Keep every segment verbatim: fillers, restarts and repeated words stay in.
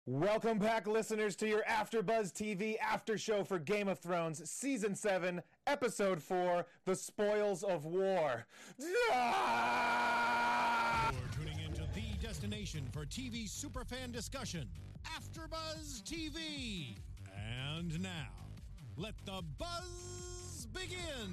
Welcome back, listeners, to your AfterBuzz T V after show for Game of Thrones, Season seven, Episode four, The Spoils of War. Ah! You're tuning into the destination for T V superfan discussion, AfterBuzz T V. And now, let the buzz begin.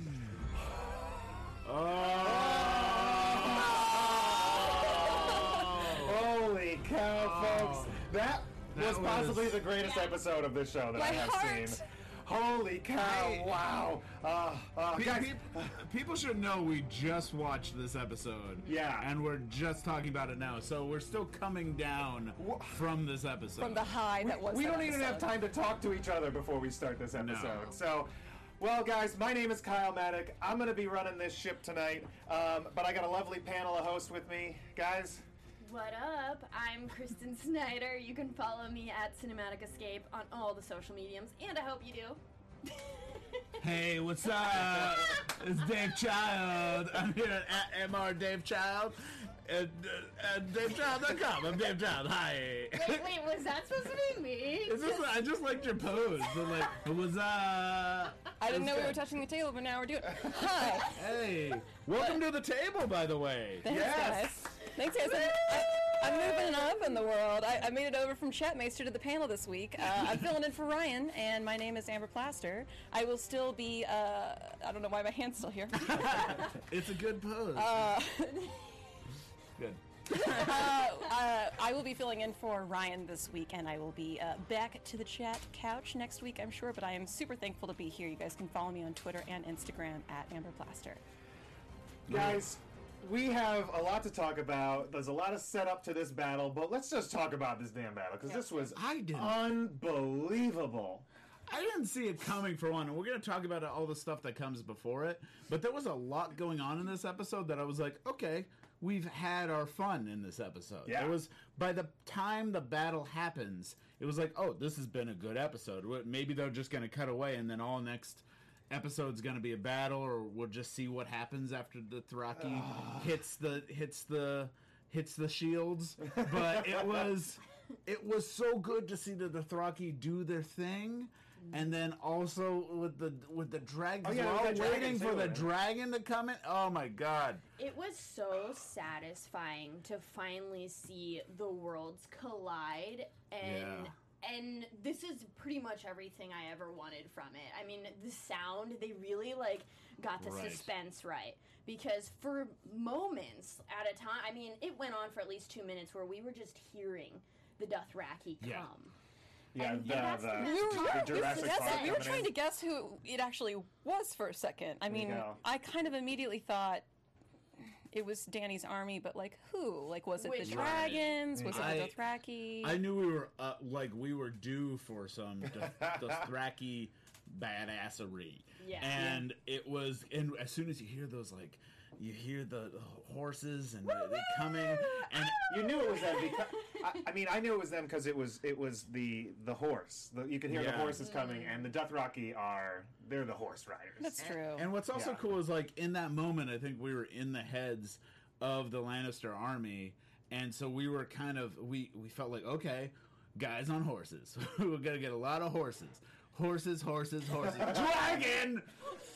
Oh! Holy cow, Oh. folks. That, That was possibly was- the greatest Yeah. episode of this show that My I have heart. seen. Holy cow, I- wow. Uh, uh, Pe- guys, pe- people should know we just watched this episode. Yeah. And we're just talking about it now. So we're still coming down from this episode. From the high that was we that don't even have episode. time to talk to each other before we start this episode. No. So, well, guys, my name is Kyle Maddock. I'm going to be running this ship tonight, um, but I got a lovely panel of hosts with me. Guys, What up? I'm Kristen Snyder. You can follow me at Cinematic Escape on all the social mediums, and I hope you do. Hey, what's up? It's Dave Child. I'm here at M R Dave Child. At, uh, at Dave Child dot com. I'm Dave Child. Hi. Wait, wait, was that supposed to be me? It's just, I just liked your pose. So like, what's up? I didn't know we were It's good. touching the table, but now we're doing it. Hi. Hey, welcome to the table, by the way. Thanks, Yes. guys. Thanks, guys. I'm, I, I'm moving up in the world. I, I made it over from Chatmeister to the panel this week. Uh, I'm filling in for Ryan, and my name is Amber Plaster. I will still be, uh, I don't know why my hand's still here. It's a good pose. Good. uh, I will be filling in for Ryan this week, and I will be uh, back to the chat couch next week, I'm sure, but I am super thankful to be here. You guys can follow me on Twitter and Instagram at Amber Plaster. guys, we have a lot to talk about. There's a lot of setup to this battle, but let's just talk about this damn battle, because this was I didn't- unbelievable. I didn't see it coming for one, and we're going to talk about all the stuff that comes before it. But there was a lot going on in this episode that I was like, okay, we've had our fun in this episode. Yeah. It was by the time the battle happens, it was like, oh, this has been a good episode. Maybe they're just going to cut away, and then all next episode's going to be a battle, or we'll just see what happens after the Thraki hits the hits the. hits the shields, but it was it was so good to see the Dothraki do their thing, and then also with the with the dragon. Oh, yeah, we're with all that dragon waiting for too, the right? dragon to come in. Oh my god! It was so satisfying to finally see the worlds collide, and Yeah. and this is pretty much everything I ever wanted from it. I mean, the sound, they really like got the Right. suspense right, because for moments at a time, I mean, it went on for at least two minutes where we were just hearing the Dothraki Yeah. come. Yeah, And the, that's the, the- We were, the we were, Jurassic guess- Park we were coming trying in. to guess who it actually was for a second. I mean, you go. I kind of immediately thought it was Danny's army, but like who? Like, was it Which the one? dragons? Was I- it the Dothraki? I knew we were uh, like we were due for some Doth- Dothraki badassery. Yeah. And it was, and as soon as you hear those, like you hear the, the horses and they're, they're coming, and You knew it was them because I, I mean I knew it was them because it was it was the the horse. The, you could hear the Yeah. horses coming, and the Dothraki are they're the horse riders. That's true. And what's also Yeah. cool is like in that moment, I think we were in the heads of the Lannister army, and so we were kind of we we felt like okay, guys on horses, we're gonna get a lot of horses, horses, horses, horses, dragon,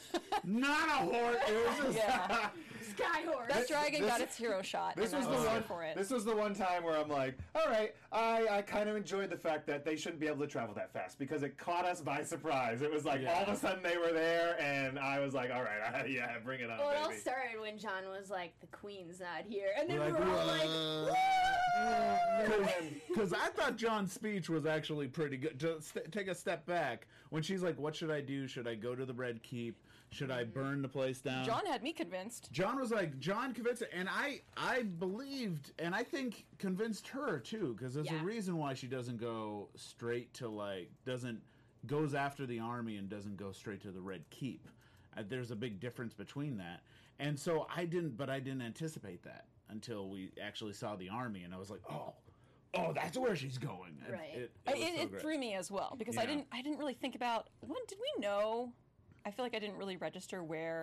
not a horse. It was just yeah, Sky Horse! that dragon this- got its hero shot. This and was I the was here one. for it. This was the one time where I'm like, all right, I, I kind of enjoyed the fact that they shouldn't be able to travel that fast because it caught us by surprise. It was like Yeah. all of a sudden they were there, and I was like, all right, yeah, bring it on, Well, it all baby. started when John was like, "The Queen's not here," and then like, we were all like, because I thought John's speech was actually pretty good. To st- take a step back, when she's like, "What should I do? Should I go to the Red Keep? Should I burn the place down?" John had me convinced. John was like, John convinced it, and I, I believed, and I think convinced her too, because there's Yeah. a reason why she doesn't go straight to like doesn't goes after the army and doesn't go straight to the Red Keep. Uh, there's a big difference between that, and so I didn't, but I didn't anticipate that until we actually saw the army, and I was like, oh, oh, that's where she's going. And Right. It, it, I- was It, so it great. threw me as well because I Yeah. didn't. I didn't really think about. When did we know? I feel like I didn't really register where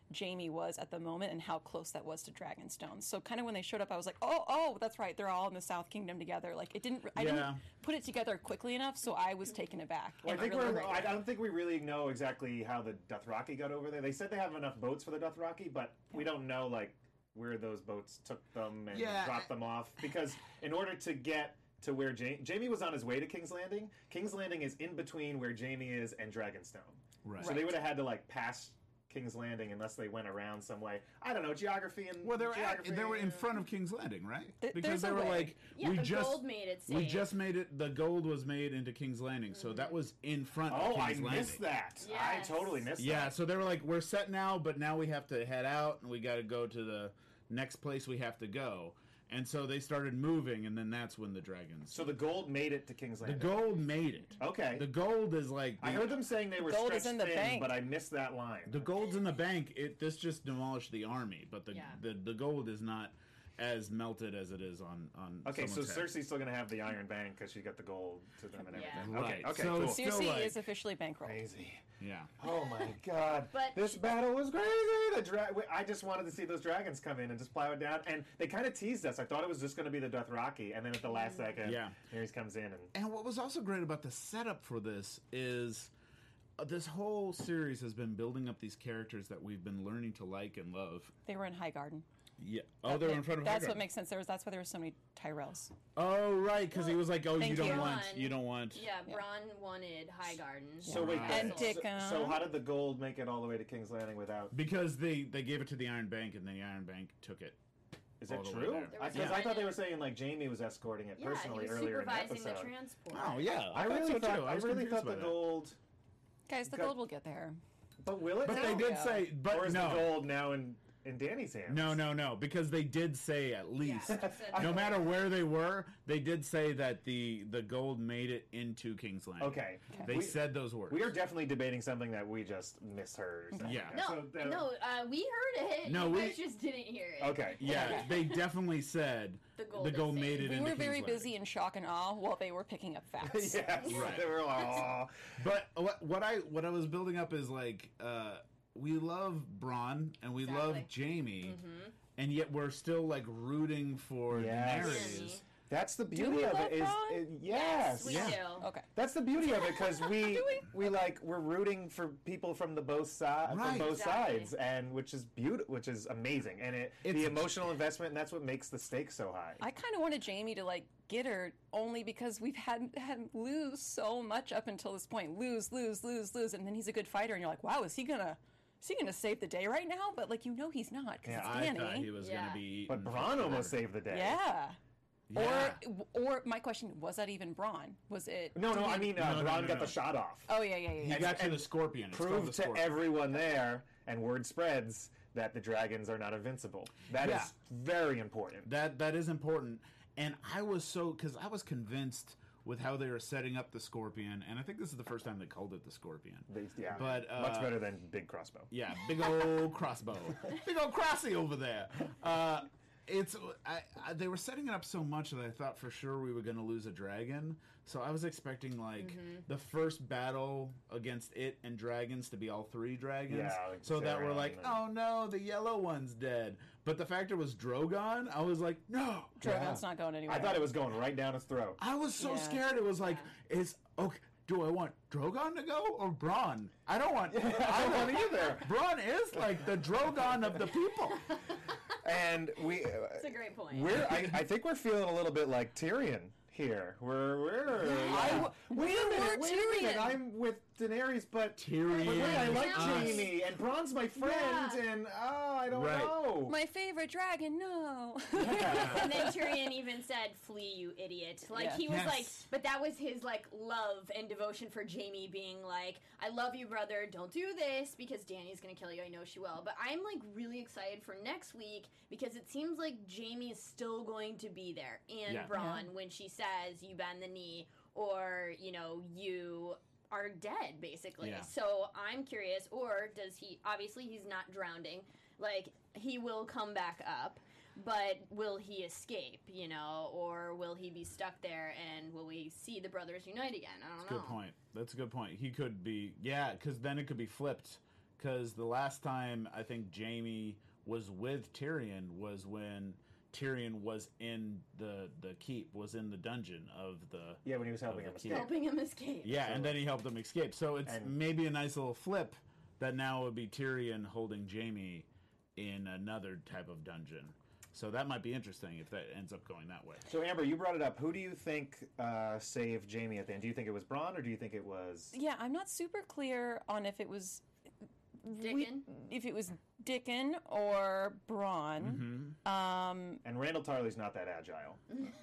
Jamie was at the moment and how close that was to Dragonstone. So kind of when they showed up, I was like, oh, oh, that's right. They're all in the South Kingdom together. Like it didn't, I Yeah. didn't put it together quickly enough, so I was taken aback. Well, I And think really we're. liked I it. don't think we really know exactly how the Dothraki got over there. They said they have enough boats for the Dothraki, but we don't know like where those boats took them and Yeah. dropped them off. Because in order to get to where Jamie, Jamie was on his way to King's Landing. King's Landing is in between where Jamie is and Dragonstone. Right. So they would have had to like pass King's Landing unless they went around some way. I don't know geography and Well, they were at, geography. they were in front of King's Landing, right? Th- Because there's they a were way. like, Yeah, we the just gold made it we safe. just made it. The gold was made into King's Landing, so that was in front of Oh, I King's Landing. missed that. I Yes. totally missed Yeah, that. so they were like, we're set now, but now we have to head out, and we got to go to the next place we have to go. And so they started moving, and then that's when the dragons. So the gold made it to King's the Landing. gold made it. Okay. The gold is like the, I heard them saying they were gold is stretched in the thin, bank. but I missed that line. the gold's in the bank. It this just demolished the army, but the Yeah. the, the gold is not as melted as it is on on. Okay, so someone's head. Cersei's still gonna have the Iron Bank because she got the gold to them and Yeah. everything. Right. Okay, okay, So cool. it's- Still Cersei like- is officially bankrolled. Crazy. Yeah. Oh my god. But- this battle was crazy. The dra- I just wanted to see those dragons come in and just plow it down. And they kind of teased us. I thought it was just going to be the Dothraki, and then at the last second, Yeah. Daenerys comes in and And what was also great about the setup for this is uh, this whole series has been building up these characters that we've been learning to like and love. They were in Highgarden. Yeah. Oh, they're in front of That's Highgarden. what makes sense. There was that's why there were so many Tyrells. Oh, right, because he was like, "Oh, Thank you don't you. want, Bronn. you don't want." Yeah, Bronn wanted Highgarden. So wait, Right. And so- Dickon. So how did the gold make it all the way to King's Landing without? Because they they gave it to the Iron Bank, and then the Iron Bank took it. Is all it the way true? there. Because There was I, a- thought they were saying like Jamie was escorting it Yeah, personally he was earlier in the supervising the episode. transport. Oh yeah, I thought really so, thought too. I, was really confused thought by the that. gold. Guys, the Got- gold will get there. But will it? But now? they did Yeah. say, Or but is no, the gold now in in Danny's hands? no, no, no, because they did say at least. Yeah, No matter where they were, they did say that the the gold made it into King's Landing. Okay. They We- said those words. We are definitely debating something that we just misheard. Or something. Yeah. No, So, uh, no, uh, we heard it. No, you we- guys just didn't hear it. Okay. Yeah, they definitely said The gold the is gold safe. made it We into were very King's busy Landing. in shock and awe while they were picking up facts. Yes. Right. They were like, "Aw." But what, what I what I was building up is like uh, we love Bronn and we love Exactly. Jamie, Mm-hmm. and yet we're still like rooting for Yes. Daenerys. Danny. That's the beauty we of love it. Is Ron? it- yes. We Yeah. do. Okay. That's the beauty of it because we, Do we like we're rooting for people from the both sides Right. from both Exactly. sides and which is beautiful, which is amazing, and it It's- the emotional investment, and that's what makes the stakes so high. I kind of wanted Jamie to like get her only because we've had had him lose so much up until this point. Lose, lose, lose, lose, and then he's a good fighter, and you're like, wow, is he gonna is he gonna save the day right now? But like you know he's not because Yeah, it's I Danny. thought he was Yeah. gonna be eaten. but for Bronn sure. almost saved the day. Yeah. Yeah. Or, or my question was that even Braun? Was it? No, no, did he- I mean uh, No, no, Bronn no, got no. the shot off. Oh yeah, yeah, yeah. He yeah. got to and the scorpion. It's called Proved the to scorpion. everyone there, and word spreads that the dragons are not invincible. That is Yeah. very important. That that is important. And I was so because I was convinced with how they were setting up the scorpion, and I think this is the first time they called it the scorpion. They- yeah, But, uh, much better than big crossbow. Yeah, big old crossbow, big old crossy over there. Uh, it's I, I, they were setting it up so much that I thought for sure we were going to lose a dragon. So I was expecting like Mm-hmm. the first battle against it and dragons to be all three dragons. Yeah, like so that we're Theron like, and- oh no, the yellow one's dead. But the fact it was Drogon, I was like, no. Drogon's not going anywhere. I thought it was going right down his throat. I was so Yeah. scared. It was like, is okay. Do I want Drogon to go or Bronn? I don't want. I don't want either. Bronn is like the Drogon of the people. And we, That's a great point. we're, I, I think we're feeling a little bit like Tyrion here. We're, we're. I w- wait a minute, were wait a minute. Tyrion. I'm with Daenerys, but Tyrion. But wait, I like Us. Jamie, and Bronn's my friend, Yeah. and oh, I don't Right. know. My favorite dragon, no. And then Tyrion even said, "Flee, you idiot!" Like Yeah. he was Yes. like, but that was his like love and devotion for Jamie, being like, "I love you, brother. Don't do this because Dany's gonna kill you. I know she will." But I'm like really excited for next week because it seems like Jamie is still going to be there, and Yeah. Bronn when she says, "You bend the knee," or you know, you are dead basically. Yeah. So I'm curious, or does he? Obviously, he's not drowning. Like he will come back up. But will he escape, you know, or will he be stuck there, and will we see the brothers unite again? I don't know. Good point. That's a good point. He could be, yeah, because then it could be flipped. because the last time I think Jaime was with Tyrion was when Tyrion was in the the keep, was in the dungeon of the Yeah, when he was helping of him the escape. keep. Helping him escape. Yeah, So- and then he helped him escape. So it's And- maybe a nice little flip that now would be Tyrion holding Jaime in another type of dungeon. So that might be interesting if that ends up going that way. So Amber, you brought it up. Who do you think uh, saved Jaime at the end? Do you think it was Bronn, or do you think it was? Yeah, I'm not super clear on if it was we- Dickon? if it was Dickon or Braun. Mm-hmm. Um, And Randall Tarley's not that agile.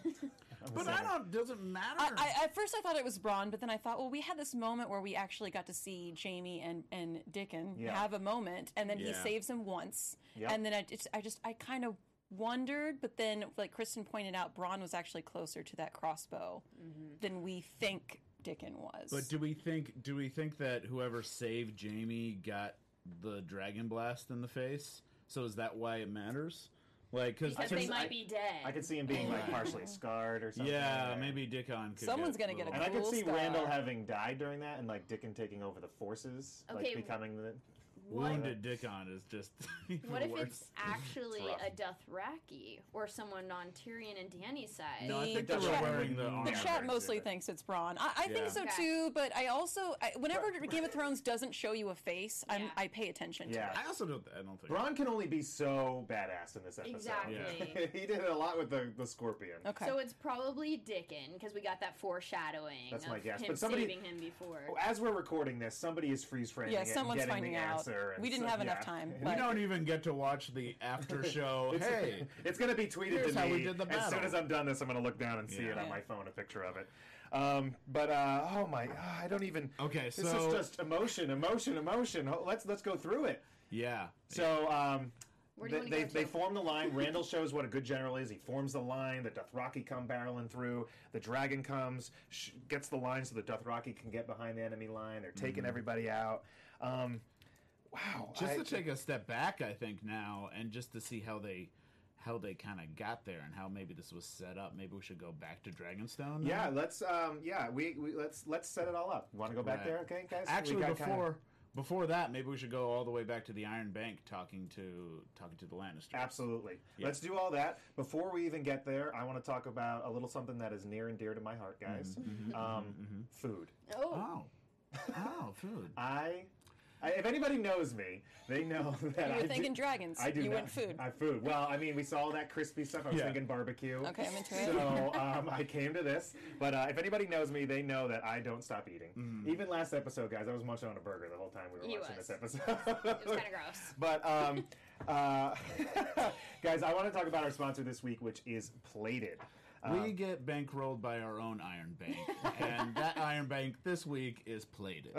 I'm But saying. I don't. Doesn't matter. I, I, at first, I thought it was Braun, but then I thought, well, we had this moment where we actually got to see Jaime and, and Dickon Yeah. have a moment, and then he Yeah. saves him once, Yep. and then I just, I just, I kind of wondered, but then, like Kristen pointed out, Braun was actually closer to that crossbow than we think Dickon was. But do we think? Do we think that whoever saved Jaime got the dragon blast in the face? So is that why it matters? Like, cause Because to- they might I- be dead. I could see him being like partially scarred or something. yeah, or- maybe Dickon could. Someone's get gonna get a And I could Cool see scar. Randall having died during that, and like Dickon taking over the forces, Okay, like becoming the. What- wounded Dickon is just. even What if worse. it's actually rough. a Dothraki or someone on Tyrion and Danny's side? No, I The- think the they were chat- wearing the the armor. The Yeah, chat right, mostly yeah. thinks it's Braun. I, I Yeah. think so Okay. too, but I also, I, whenever Game of Thrones doesn't show you a face, I'm, Yeah. I pay attention Yeah. to it. I also don't. I don't think. Bronn can only be so badass in this episode. Exactly. he did it a lot with the, the scorpion. Okay. So it's probably Dickon because we got that foreshadowing That's of my guess, him but somebody- saving him before. As we're recording this, somebody is freeze framing Yeah, it and someone's getting finding the out. answer. and We didn't so- have enough yeah. time, We but- don't even get to watch the after show. It's, hey, it's going to be tweeted Here's to how me. we did the As soon battle. as I'm done this, I'm going to look down and see Yeah. it on Yeah. my phone, a picture of it. Um, but uh, oh my, ah, I don't even. Okay, this so- is just emotion, emotion, emotion. Oh, Let's let's go through it. yeah. So um, Where do you they wanna they, go they to? form the line. Randall shows what a good general is. He forms the line. The Dothraki come barreling through. The dragon comes, sh- gets the line so the Dothraki can get behind the enemy line. They're taking everybody out. Um, wow. Just I- to take a step back, I think now, and just to see how they how they kind of got there and how maybe this was set up. Maybe we should go back to Dragonstone. now? Yeah, let's um yeah, we, we let's let's set it all up. You want to go back Right. there, okay, guys? We Actually, got before kinda- before that, maybe we should go all the way back to the Iron Bank, talking to talking to the Lannisters. Absolutely. Yeah. Let's do all that. Before we even get there, I want to talk about a little something that is near and dear to my heart, guys. um, Food. Oh, Oh, oh, food. I, I, if anybody knows me, they know that You I were do- thinking dragons. I do You not- went food. I food. Well, I mean, we saw all that crispy stuff. I was Yeah. thinking barbecue. Okay, I'm into it. So um, I came to this, but uh, if anybody knows me, they know that I don't stop eating. Mm-hmm. Even last episode, guys, I was munching on a burger the whole time we were He watching was. this episode. it was kind of gross. But um, uh, guys, I want to talk about our sponsor this week, which is Plated. Uh, We get bankrolled by our own Iron Bank, and that Iron Bank this week is plated.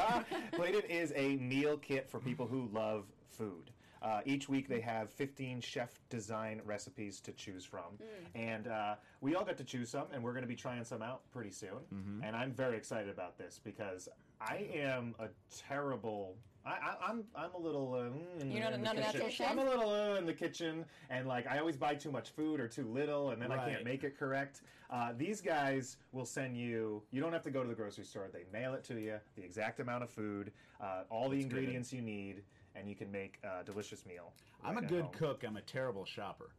Plated is a meal kit for people who love food. Uh, each week they have fifteen chef design recipes to choose from. And uh, we all get to choose some, and we're going to be trying some out pretty soon. And I'm very excited about this because I am a terrible. I, I, I'm I'm a little. Uh, mm, in You're the- not a- in the not a kitchen. natural chef? I'm a little uh, in the kitchen, and like I always buy too much food or too little, and then I Right. can't make it correct. Uh, these guys will send you. You don't have to go to the grocery store. They mail it to you, the exact amount of food, uh, all the That's good. ingredients you need, and you can make a delicious meal. I'm a right at good home. cook. I'm a terrible shopper.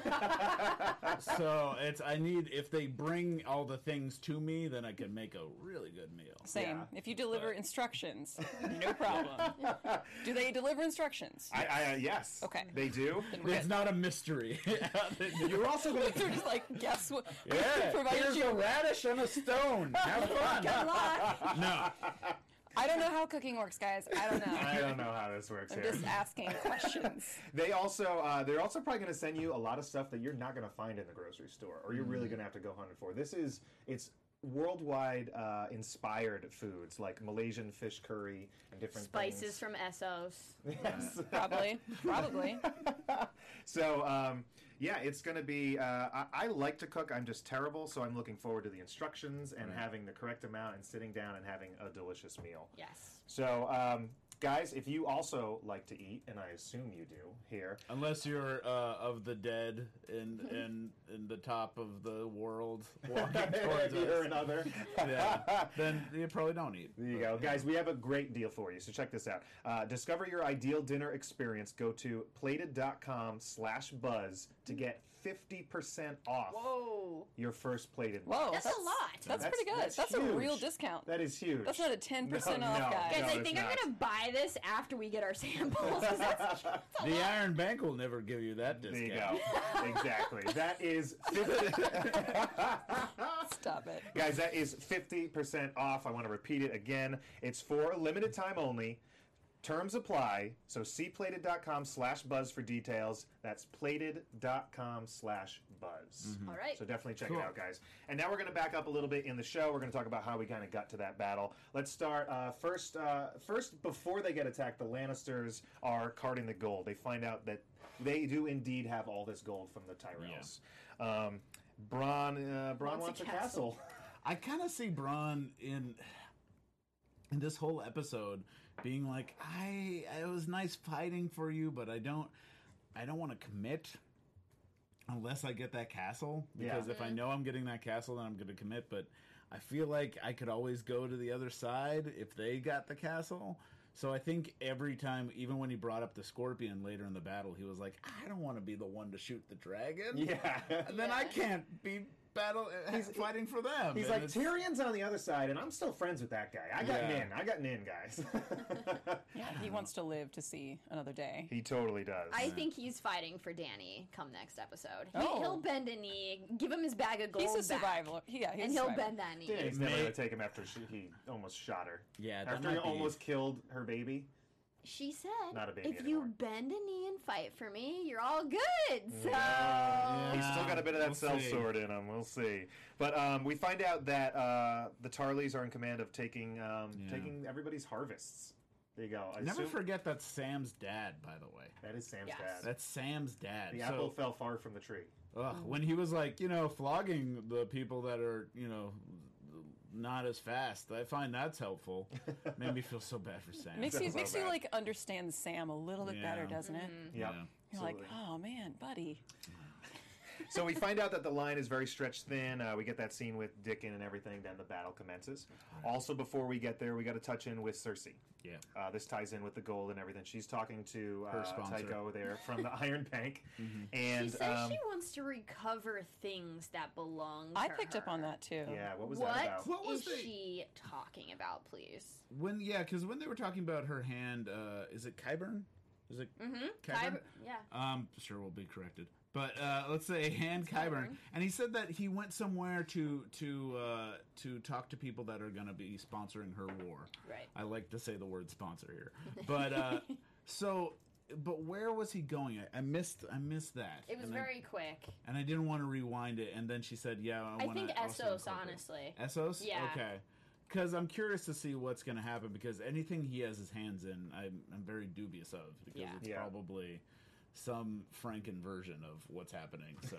So it's I need if they bring all the things to me, then I can make a really good meal. Same. Yeah. If you deliver instructions, no problem. Do they deliver instructions? I, I uh, yes. Okay. They do. It's not a mystery. You're also going They're to. just like, guess what? Yeah, Provided here's you- a radish and a stone. Have fun. Good luck. No, I don't know how cooking works, guys. I don't know. I don't know how this works I'm here. just asking questions. They also uh, they're also probably going to send you a lot of stuff that you're not going to find in the grocery store, or you're Mm-hmm. really going to have to go hunting for. This is it's worldwide uh, inspired foods like Malaysian fish curry and different Spices things. from Essos. Yes. Probably. Probably. So um, yeah, it's going to be. Uh, I, I like to cook. I'm just terrible, so I'm looking forward to the instructions and having the correct amount and sitting down and having a delicious meal. Yes. So um, guys, if you also like to eat, and I assume you do here, Unless you're uh, of the dead in in in the top of the world, walking towards you're us, another. yeah, then you probably don't eat. There you go. Guys, we have a great deal for you, so check this out. Uh, discover your ideal dinner experience. Go to plated.com slash buzz to get fifty percent off Whoa. your first Plated. Whoa, That's a lot. That's, That's- pretty good. that's That's, a huge. real discount. That is huge. That's not a ten percent No, off, no. guys. Guys, No, I it's think not. I'm gonna buy this after we get our samples. 'cause that's, that's a The lot. Iron Bank will never give you that There discount. you go. Exactly. That is fifty. Stop it. Guys, that is fifty percent off. I want to repeat it again. It's for a limited time only. Terms apply. So see plated.com slash buzz for details. That's plated.com slash buzz. All right. So definitely check Cool. it out, guys. And now we're going to back up a little bit in the show. We're going to talk about how we kind of got to that battle. Let's start uh, first. Uh, first, before they get attacked, the Lannisters are carting the gold. They find out that they do indeed have all this gold from the Tyrells. Um, Bronn, uh, Bronn Wants a wants a castle. castle. I kind of see Bronn in in this whole episode being like, I it was nice fighting for you, but I don't I don't want to commit unless I get that castle. Because Yeah. if I know I'm getting that castle, then I'm going to commit. But I feel like I could always go to the other side if they got the castle. So I think every time, even when he brought up the scorpion later in the battle, he was like, I don't want to be the one to shoot the dragon. Yeah. And then I Yeah. can't be battle He's- fighting for them. He's And like, it's- Tyrion's on the other side, and I'm still friends with that guy. I got Yeah. Nin. I got Nin, guys. Yeah, he wants to live to see another day. He totally does. I think he's fighting for Danny come next episode. He, Oh. He'll bend a knee, give him his bag of gold He's a back, survivor. Yeah, he's and a he'll survivor. bend that knee. He's never May- going to take him after she, he almost shot her. Yeah, that After he might be- almost killed her baby. She said, Not a baby if anymore. you bend a knee and fight for me, you're all good. So, Yeah. He's still got a bit of that We'll cell see. sword in him. We'll see. But um, we find out that uh, the Tarleys are in command of taking um, Yeah. taking everybody's harvests. There you go. I Never assume- forget that's Sam's dad, by the way. That is Sam's Yes. dad. That's Sam's dad. the So, apple fell far from the tree. ugh, when he was like, you know, flogging the people that are, you know, not as fast, I find that's helpful. Made me feel so bad for Sam. Makes you so makes you bad. like understand Sam a little bit better, Yeah. doesn't it? Yep. Yeah. You're like, absolutely. oh man, buddy. So we find out that the line is very stretched thin. Uh, we get that scene with Dickon and everything. Then the battle commences. Also, before we get there, we got to touch in with Cersei. Yeah. Uh, this ties in with the gold and everything. She's talking to Her uh, sponsor. Tycho there from the Iron Bank, Mm-hmm. and she says um, she wants to recover things that belong to I picked up her. on that too. yeah, what was What that about? What was is the- she talking about, please? When yeah, because when they were talking about her hand, uh, is it Kyburn? Is it Mm-hmm. Kyburn? Yeah. Um, sure, we'll be corrected. But uh, let's say hand Kyburn, Kyburn. and he said that he went somewhere to to uh, to talk to people that are going to be sponsoring her war. Right. I like to say the word sponsor here, but uh, so, but where was he going? I, I missed I missed that. It was and I, very quick. and I didn't want to rewind it. And then she said, "Yeah, I, I wanna think also Essos, incorporate-" honestly. Essos, Yeah. okay. Because I'm curious to see what's going to happen. Because anything he has his hands in, I'm, I'm very dubious of. Because Yeah. it's Yeah. probably some Franken version of what's happening. So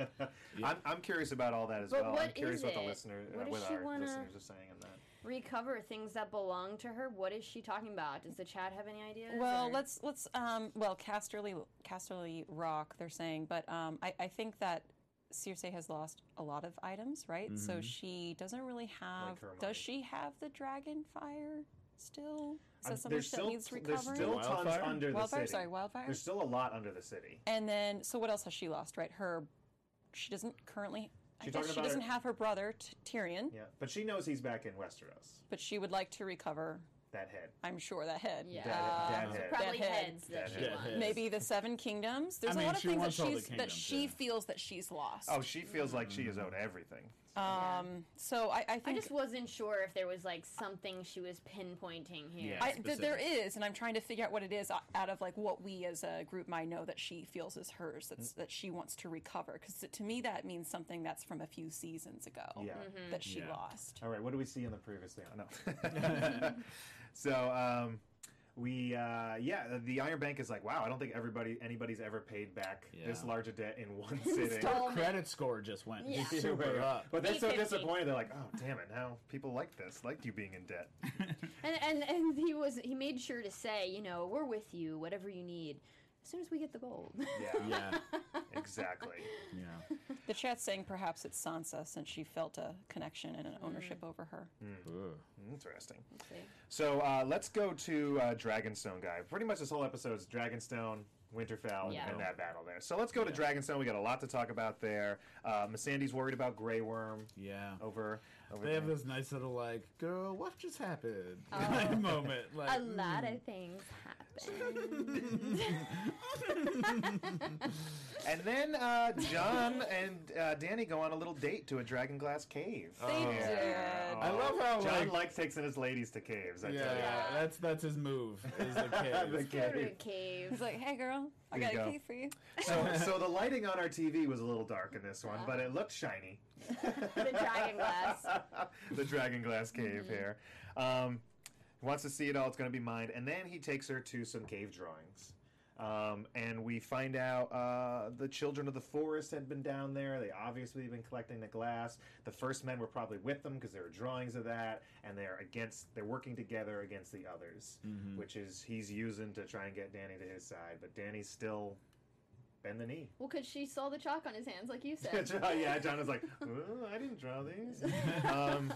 I'm, I'm curious about all that as But well. what I'm curious is what the it? listener, uh, What does what she our wanna- listeners are saying in that. Recover things that belong to her. What is she talking about? Does the chat have any ideas? Well, or- let's let's um well Casterly Casterly Rock they're saying, but um I, I think that Cersei has lost a lot of items, right? So she doesn't really have. Like her money. Does she have the dragon fire still? Is Um, that something there's that still, needs there's recovering? still tons Wildfire? under the wildfire, city. sorry, wildfire. There's still a lot under the city. And then, so what else has she lost? Right, her. She doesn't currently. I She's guess talking she about doesn't her- have her brother T- Tyrion, Yeah, but she knows he's back in Westeros. but she would like to recover. That head. I'm sure that head. Yeah. Dad, Uh, dad So head. probably Dead head. heads that Dead she head. wants. Heads. Maybe the Seven Kingdoms. There's I a mean, lot of she things that wants all the she's that kingdoms, she yeah. feels that she's lost. Oh, she feels like she is owed everything. Um. So I, I I think just wasn't sure if there was like something she was pinpointing here. Yeah. I, th- there specific. is, and I'm trying to figure out what it is o- out of like what we as a group might know that she feels is hers. That's that she wants to recover. Because to me, that means something that's from a few seasons ago Yeah. that she Yeah. lost. All right, what do we see in the previous thing? Oh, no. So, um, we uh, yeah, the Iron Bank is like, wow, I don't think everybody anybody's ever paid back Yeah. this large a debt in one sitting. Stall- Credit score just went Yeah. super up. But they're so eight fifty. disappointed. They're like, oh, damn it! Now people like this, liked you being in debt. And, and and he was he made sure to say, you know, we're with you, whatever you need, as soon as we get the gold. Yeah, Yeah, exactly. yeah. The chat's saying perhaps it's Sansa since she felt a connection and an ownership over her. Ugh. Interesting. Let's see. So uh, let's go to uh, Dragonstone, guy. Pretty much this whole episode is Dragonstone, Winterfell, Yeah. and that battle there. So let's go to Yeah. Dragonstone. We got a lot to talk about there. Uh, Missandei's worried about Grey Worm Yeah. over. over They have there. this nice little like, girl, what just happened? Oh. kind of moment. Like, A lot mm. of things happen. And then uh, John and uh, Danny go on a little date to a Dragonglass cave. They Oh. did. I love how John like, likes taking his ladies to caves. I yeah, tell you. Yeah. that's that's his move. Is the The cave. Go to a cave. cave. He's like, hey girl, I There got you a go. key for you. So, so the lighting on our T V was a little dark in this one, but it looked shiny. The Dragonglass. The Dragonglass cave here. Um, wants to see it all. It's going to be mine. And then he takes her to some cave drawings. Um, and we find out uh, the children of the forest had been down there. They obviously have been collecting the glass. The first men were probably with them because there were drawings of that, and they're against. They're working together against the others, Mhm. which is he's using to try and get Danny to his side. But Danny's still bend the knee. Well, because she saw the chalk on his hands, like you said. Yeah, John was like, oh, I didn't draw these. um,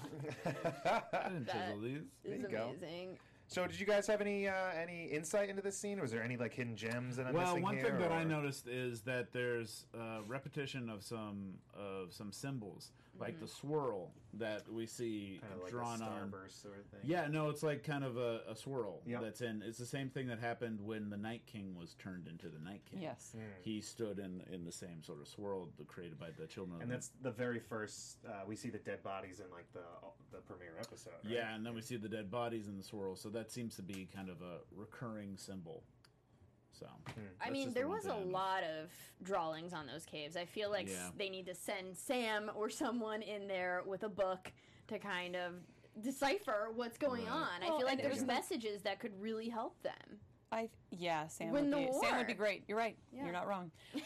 I didn't That- chisel these. There It's you go. amazing. So, did you guys have any uh, any insight into this scene? Was there any like hidden gems that I'm Well, missing one here? thing that I or- noticed is that there's uh, repetition of some of some symbols, like the swirl that we see kind of like drawn a on. starburst sort of thing. Yeah, no, it's like kind of a, a swirl Yep. that's in. It's the same thing that happened when the Night King was turned into the Night King. Yes. Mm. He stood in in the same sort of swirl created by the children. of And the- that's the very first uh, we see the dead bodies in like the the premiere episode. Right? yeah, and then we see the dead bodies in the swirl. So that seems to be kind of a recurring symbol. So Hmm. I that's mean, just there the one was a thing I noticed. lot of drawings on those caves. I feel like s- Yeah. they need to send Sam or someone in there with a book to kind of decipher what's going Right. on. I Well, feel like and there's there's the- messages that could really help them. I yeah, Sam Win would the be Sam would be war. great. You're right. Yeah. You're not wrong. Uh,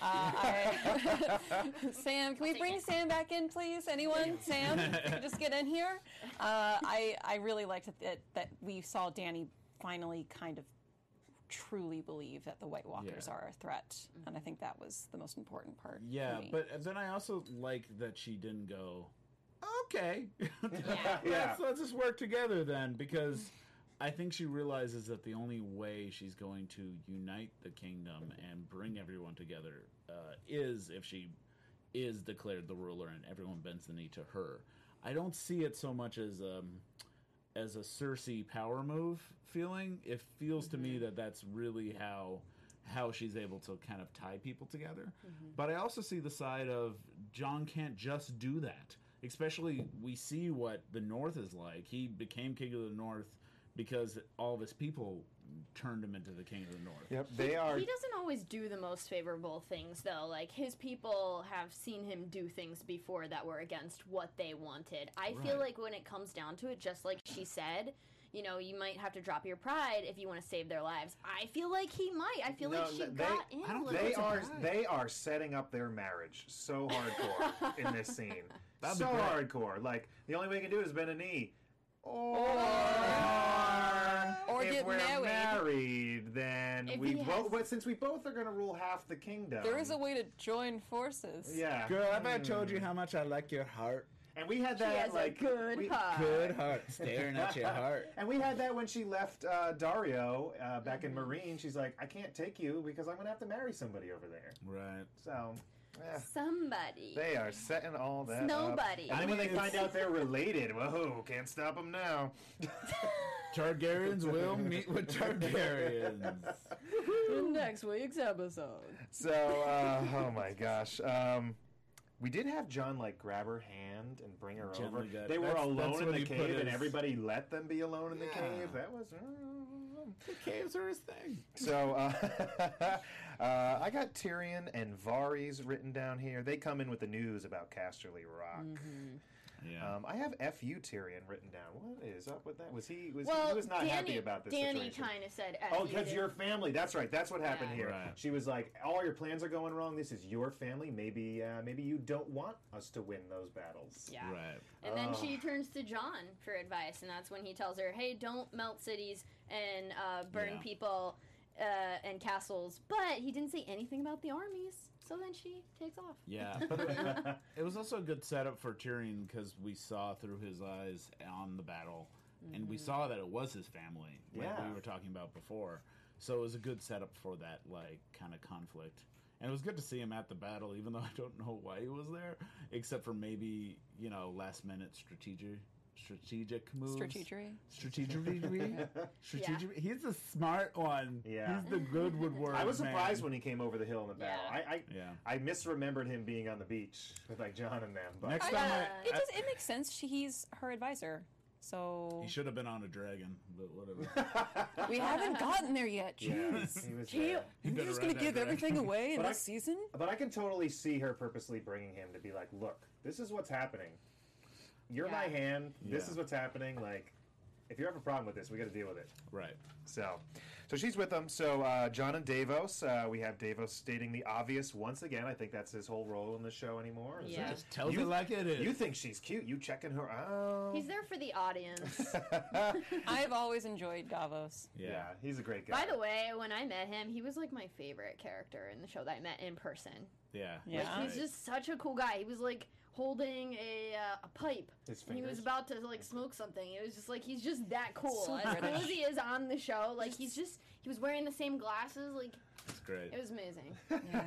I, Sam, can we bring Sam back in, please? Anyone? Sam, just get in here. Uh, I I really liked it that that we saw Danny finally kind of truly believe that the White Walkers Yeah. are a threat, and I think that was the most important part. for Yeah, me. but then I also like that she didn't go, okay, Yeah. let's, let's just work together then, because I think she realizes that the only way she's going to unite the kingdom and bring everyone together uh, is if she is declared the ruler and everyone bends the knee to her. I don't see it so much as um, as a Cersei power move feeling. It feels to me that that's really how how she's able to kind of tie people together. But I also see the side of John can't just do that. Especially we see what the North is like. He became king of the North because all of his people turned him into the king of the North. Yep, they are. He doesn't always do the most favorable things, though. Like, his people have seen him do things before that were against what they wanted. I feel Right. like when it comes down to it, just like she said, you know, you might have to drop your pride if you want to save their lives. I feel like he might. I feel No, like she they- got in I don't a little They bit. are surprised. they are setting up their marriage so hardcore in this scene. That'd so be great. hardcore. Like the only way you can do it is bend a knee. Or, Or if get we're married. married, then If we he both. has- Well, since we both are going to rule half the kingdom, there is a way to join forces. Yeah, Girl, have I told you how much I like your heart? and we had She that has like a good we- heart. Good heart, staring at your heart. And we had that when she left uh, Dario uh, back Mm-hmm. in Marine. She's like, I can't take you because I'm going to have to marry somebody over there. Right. So, eh, Somebody. they are setting all that up. Nobody. And then when they mean, find it's- out they're related, whoa, can't stop them now. Targaryens will meet with Targaryens. In next week's episode. So, uh, oh my gosh. Um, we did have John like grab her hand and bring her Gently over. got- They were that's- alone that's in what the he put cave, and his- everybody let them be alone in the Yeah. cave. That was. uh, The caves are his thing. So, uh, uh, I got Tyrion and Varys written down here. They come in with the news about Casterly Rock. Yeah. Um, I have F U Tyrion written down. What is up with that? Was he was Well, he was not Danny, happy about this Danny situation? kind of said, Oh, F you because did. your family. That's right. That's what happened Yeah. here. Right. She was like, "All your plans are going wrong. This is your family. Maybe, uh, maybe you don't want us to win those battles." Yeah. Right. And then Oh. she turns to John for advice, and that's when he tells her, "Hey, don't melt cities and uh, burn Yeah. people uh, and castles." But he didn't say anything about the armies, so then she takes off. Yeah. But it, it was also a good setup for Tyrion because we saw through his eyes on the battle, and we saw that it was his family, like Yeah. we were talking about before. So it was a good setup for that, like, kind of conflict. And it was good to see him at the battle, even though I don't know why he was there, except for maybe, you know, last minute strategic strategic moves. Strategery. Strategery. Strategery. He's the smart one. Yeah. He's the good woodward. I was surprised man. when he came over the hill in the battle. Yeah. I, I, Yeah. I misremembered him being on the beach with like John and them. But Next I, time, uh, I, it I- just it makes sense. She, he's her advisor, so he should have been on a dragon, but whatever. we haven't gotten there yet. yeah, Jeez. he was Gee, there. He You're better just ride gonna that give dragon. everything away in But I- this season? But I can totally see her purposely bringing him to be like, look, this is what's happening. You're my Yeah. hand. This Yeah. is what's happening. Like, if you have a problem with this, we got to deal with it. Right. So, so she's with them. So uh, John and Davos. Uh, we have Davos stating the obvious once again. I think that's his whole role in the show anymore. is Yeah. that Just tells you, it like it is. You think she's cute? You checking her out? He's there for the audience. I've always enjoyed Davos. yeah. Yeah, he's a great guy. By the way, when I met him, he was like my favorite character in the show that I met in person. Yeah. Yeah. Like he's just such a cool guy. He was like holding a uh, a pipe. His And he was fingers. about to like smoke something. It was just like he's just that cool. So as cool British. as he is on the show, like he's just he was wearing the same glasses. Like It's great. it was amazing.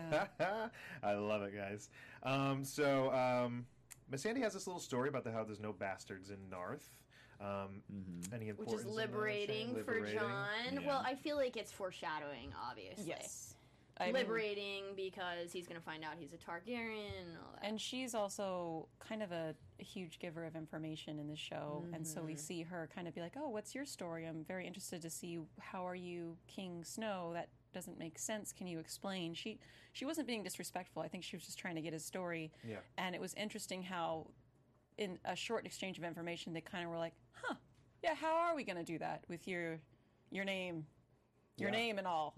Yeah. I love it, guys. Um, so, um, Miss Sandy has this little story about the, how there's no bastards in Narth. Um, Any Which importance is in that, liberating Shane? for Liberating? John. Yeah. Well, I feel like it's foreshadowing, obviously. Yes. I mean, Liberating because he's gonna find out he's a Targaryen and all that. and she's also kind of a, a huge giver of information in the show, and so we see her kind of be like, "Oh, what's your story? I'm very interested to see how are you King Snow. That doesn't make sense. Can you explain?" She she wasn't being disrespectful. I think she was just trying to get his story. Yeah. And it was interesting how, in a short exchange of information, they kind of were like, "Huh, yeah, how are we going to do that with your your name, your Yeah. name and all?"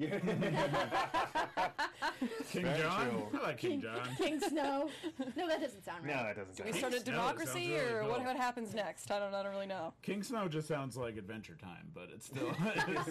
King Very John? true. I like King John. King Snow. No, that doesn't sound right. No, that doesn't Do sound we start a Snow, it democracy, sounds really or what, cool. what happens next? I don't, I don't really know. King Snow just sounds like Adventure Time, but it's still it's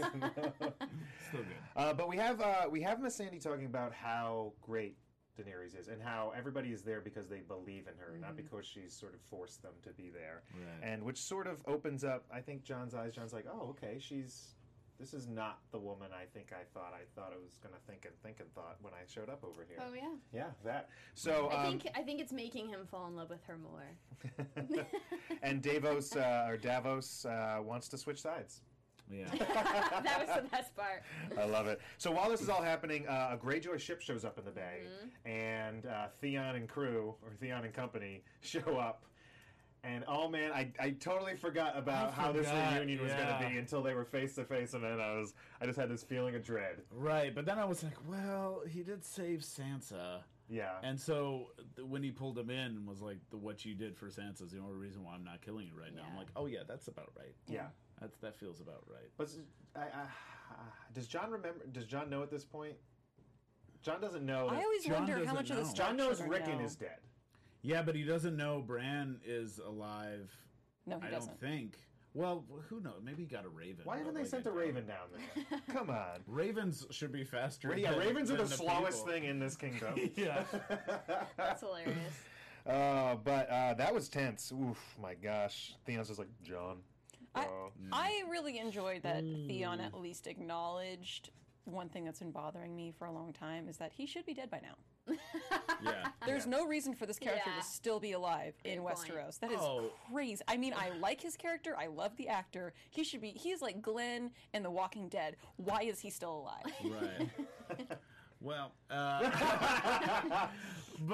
still good. Uh, but we have uh, we have Miss Sandy talking about how great Daenerys is and how everybody is there because they believe in her, not because she's sort of forced them to be there. Right. And which sort of opens up, I think, John's eyes. John's like, oh, okay, she's. This is not the woman I think I thought. I thought I was going to think and think and thought when I showed up over here. Oh yeah. Yeah, that. So, I um, think I think it's making him fall in love with her more. and Davos uh, or Davos uh, wants to switch sides. Yeah. That was the best part. I love it. So while this is all happening, uh, a Greyjoy ship shows up in the bay, and uh, Theon and crew, or Theon and company, show up. And oh man, I, I totally forgot about I how this forgot, reunion was going yeah. to be until they were face to face, and then I was I just had this feeling of dread. Right, but then I was like, well, he did save Sansa. Yeah, And so th- when he pulled him in and was like, the, what you did for Sansa is the only reason why I'm not killing you right now. I'm Yeah. like, oh yeah, that's about right. yeah. That's, that feels about right. But I, I, does John remember? Does John know at this point? John doesn't know. That, I always John wonder how doesn't much of the know. John knows stepchildren Rickon know. is dead. Yeah, but he doesn't know Bran is alive. No, he I doesn't. don't think. Well, who knows? Maybe he got a raven. Why haven't they Like sent I a doubt. Raven down there? Come on. Ravens should be faster. Yeah, than- ravens are the than slowest people. thing in this kingdom. Yeah. That's hilarious. Uh, but uh, that was tense. Oof, my gosh. Theon's just like, John. I, uh, I really enjoyed that Theon at least acknowledged one thing that's been bothering me for a long time is that he should be dead by now. Yeah. There's no reason for this character Yeah. to still be alive in point. Westeros. That is Oh. crazy. I mean, I like his character. I love the actor. He should be. He's like Glenn in The Walking Dead. Why is he still alive? Right. Well, uh, but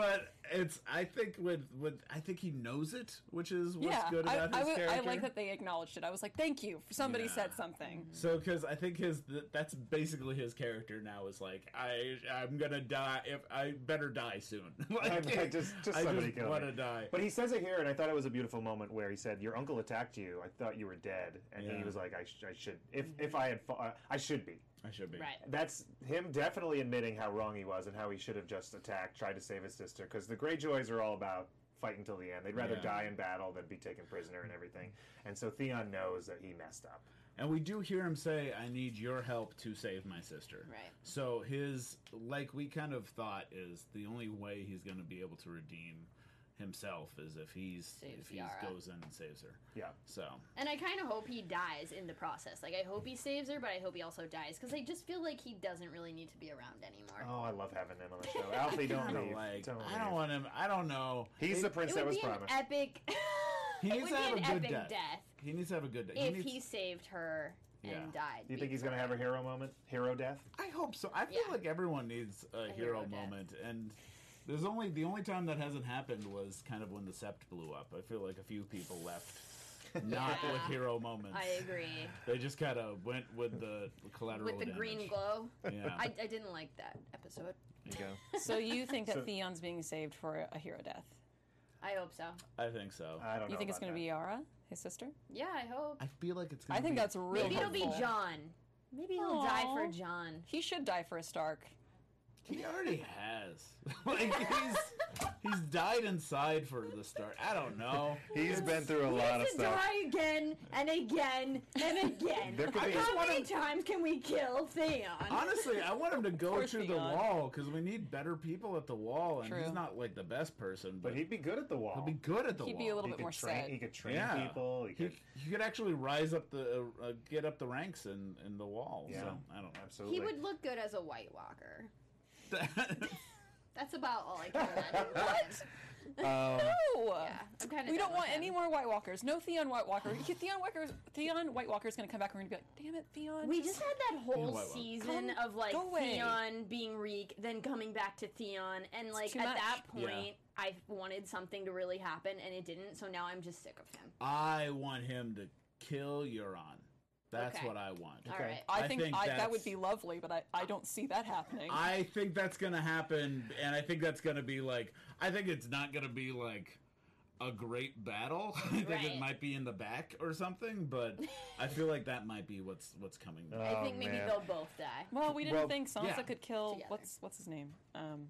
it's. I think with with I think he knows it, which is what's yeah, good I, about I, his would- character. I like that they acknowledged it. I was like, thank you. Somebody Yeah. said something. So, because I think his th- that's basically his character now is like I I'm gonna die if I better die soon. like, I just, just I somebody just kill want me. to die. But he says it here, and I thought it was a beautiful moment where he said, "Your uncle attacked you. I thought you were dead," and Yeah. he was like, "I, sh- I should, if if I had, fa- uh, I should be." I should be Right. That's him definitely admitting how wrong he was and how he should have just attacked, tried to save his sister. Because the Greyjoys are all about fighting till the end. They'd rather Yeah. die in battle than be taken prisoner and everything. And so Theon knows that he messed up. And we do hear him say, "I need your help to save my sister." Right. So his, like we kind of thought, is the only way he's going to be able to redeem himself is if he's Saves if he Yara. goes in and saves her. Yeah. So And I kind of hope he dies in the process. Like, I hope he saves her, but I hope he also dies. Because I just feel like he doesn't really need to be around anymore. Oh, I love having him on the show. Alfie, don't kind of leave. like Don't I don't leave. want him. I don't know. He's It- the prince It that would was be an promised. epic... He it needs would to be have an a good epic death. death He needs to have a good death. if needs, he saved her and Yeah. died. Do you think he's going to before. have a hero moment? Hero death? I hope so. I feel Yeah. like everyone needs a, A hero, hero death. moment, and there's only the only time that hasn't happened was kind of when the Sept blew up. I feel like a few people left not Yeah. with hero moments. I agree. They just kind of went with the collateral With the damage. green glow. Yeah. I, I didn't like that episode. There you go. So you think that So- Theon's being saved for a hero death? I hope so. I think so. I don't know. You think it's about going to be that. Yara, his sister? Yeah, I hope. I feel like it's. Gonna I think be, that's real Maybe it'll be hopeful. John. Maybe he'll die for Aw. John. He should die for a Stark. He already has. like he's he's died inside for the start. I don't know. He's been through a He lot has of to stuff. die again and again and again. There could be- How many times can we kill Theon? Honestly, I want him to go Poor to the Theon. wall because we need better people at the wall, and True. he's not like the best person, but But he'd be good at the wall. he'll be good at the He'd wall. be a little he bit could more train, set. He could train yeah. people. He He, could, he could actually rise up the uh, uh, get up the ranks in in the wall. yeah, So I don't know. absolutely. He would look good as a White Walker. That- That's about all I can imagine. what? Um, No! Yeah, I'm kind of. We don't want any more White Walkers. No Theon White Walker. Theon Walker. Theon White Walker is going to come back and we're going to be like, damn it, Theon. We just had that Being a whole White Walker. season Come- of like go away. Theon being Reek, then coming back to Theon, and like too at much. that Yeah. point, I wanted something to really happen, and it didn't. So now I'm just sick of him. I want him to kill Euron. That's Okay. what I want. All Okay. right. I I think, think I, that that's- would be lovely, but I, I don't see that happening. I think that's gonna happen, and I think that's gonna be like. I think it's not gonna be like a great battle. I think Right. it might be in the back or something, but I feel like that might be what's what's coming. Uh, I Oh, think maybe man. they'll both die. well, we didn't Well, think Sansa yeah. could kill Together. what's what's his name? Um,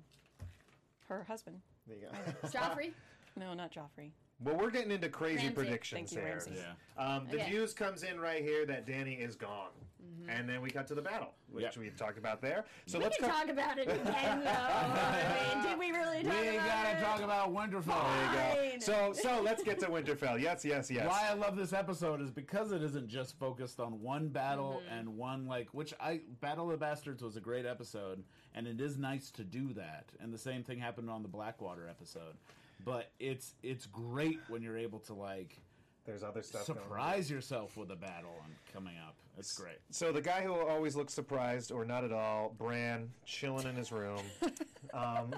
her husband. there you go. Joffrey. No, not Joffrey. Well, we're getting into crazy Ramsay. predictions Thank you, here. Ramsay. Yeah. Um, the Okay. news comes in right here that Danny is gone, and then we cut to the battle, which Yep. we talked about there. So We let's can cut. talk about it again, though. I mean, did we really talk We about gotta it? talk about Winterfell. There you Fine. go. So, so let's get to Winterfell. Yes, yes, yes. Why I love this episode is because it isn't just focused on one battle Mm-hmm. and one like which I Battle of the Bastards was a great episode and it is nice to do that. And the same thing happened on the Blackwater episode. But it's it's great when you're able to like There's other stuff. going on. surprise yourself with a battle and coming up. It's great. So the guy who always looks surprised or not at all, Bran, chilling in his room. um,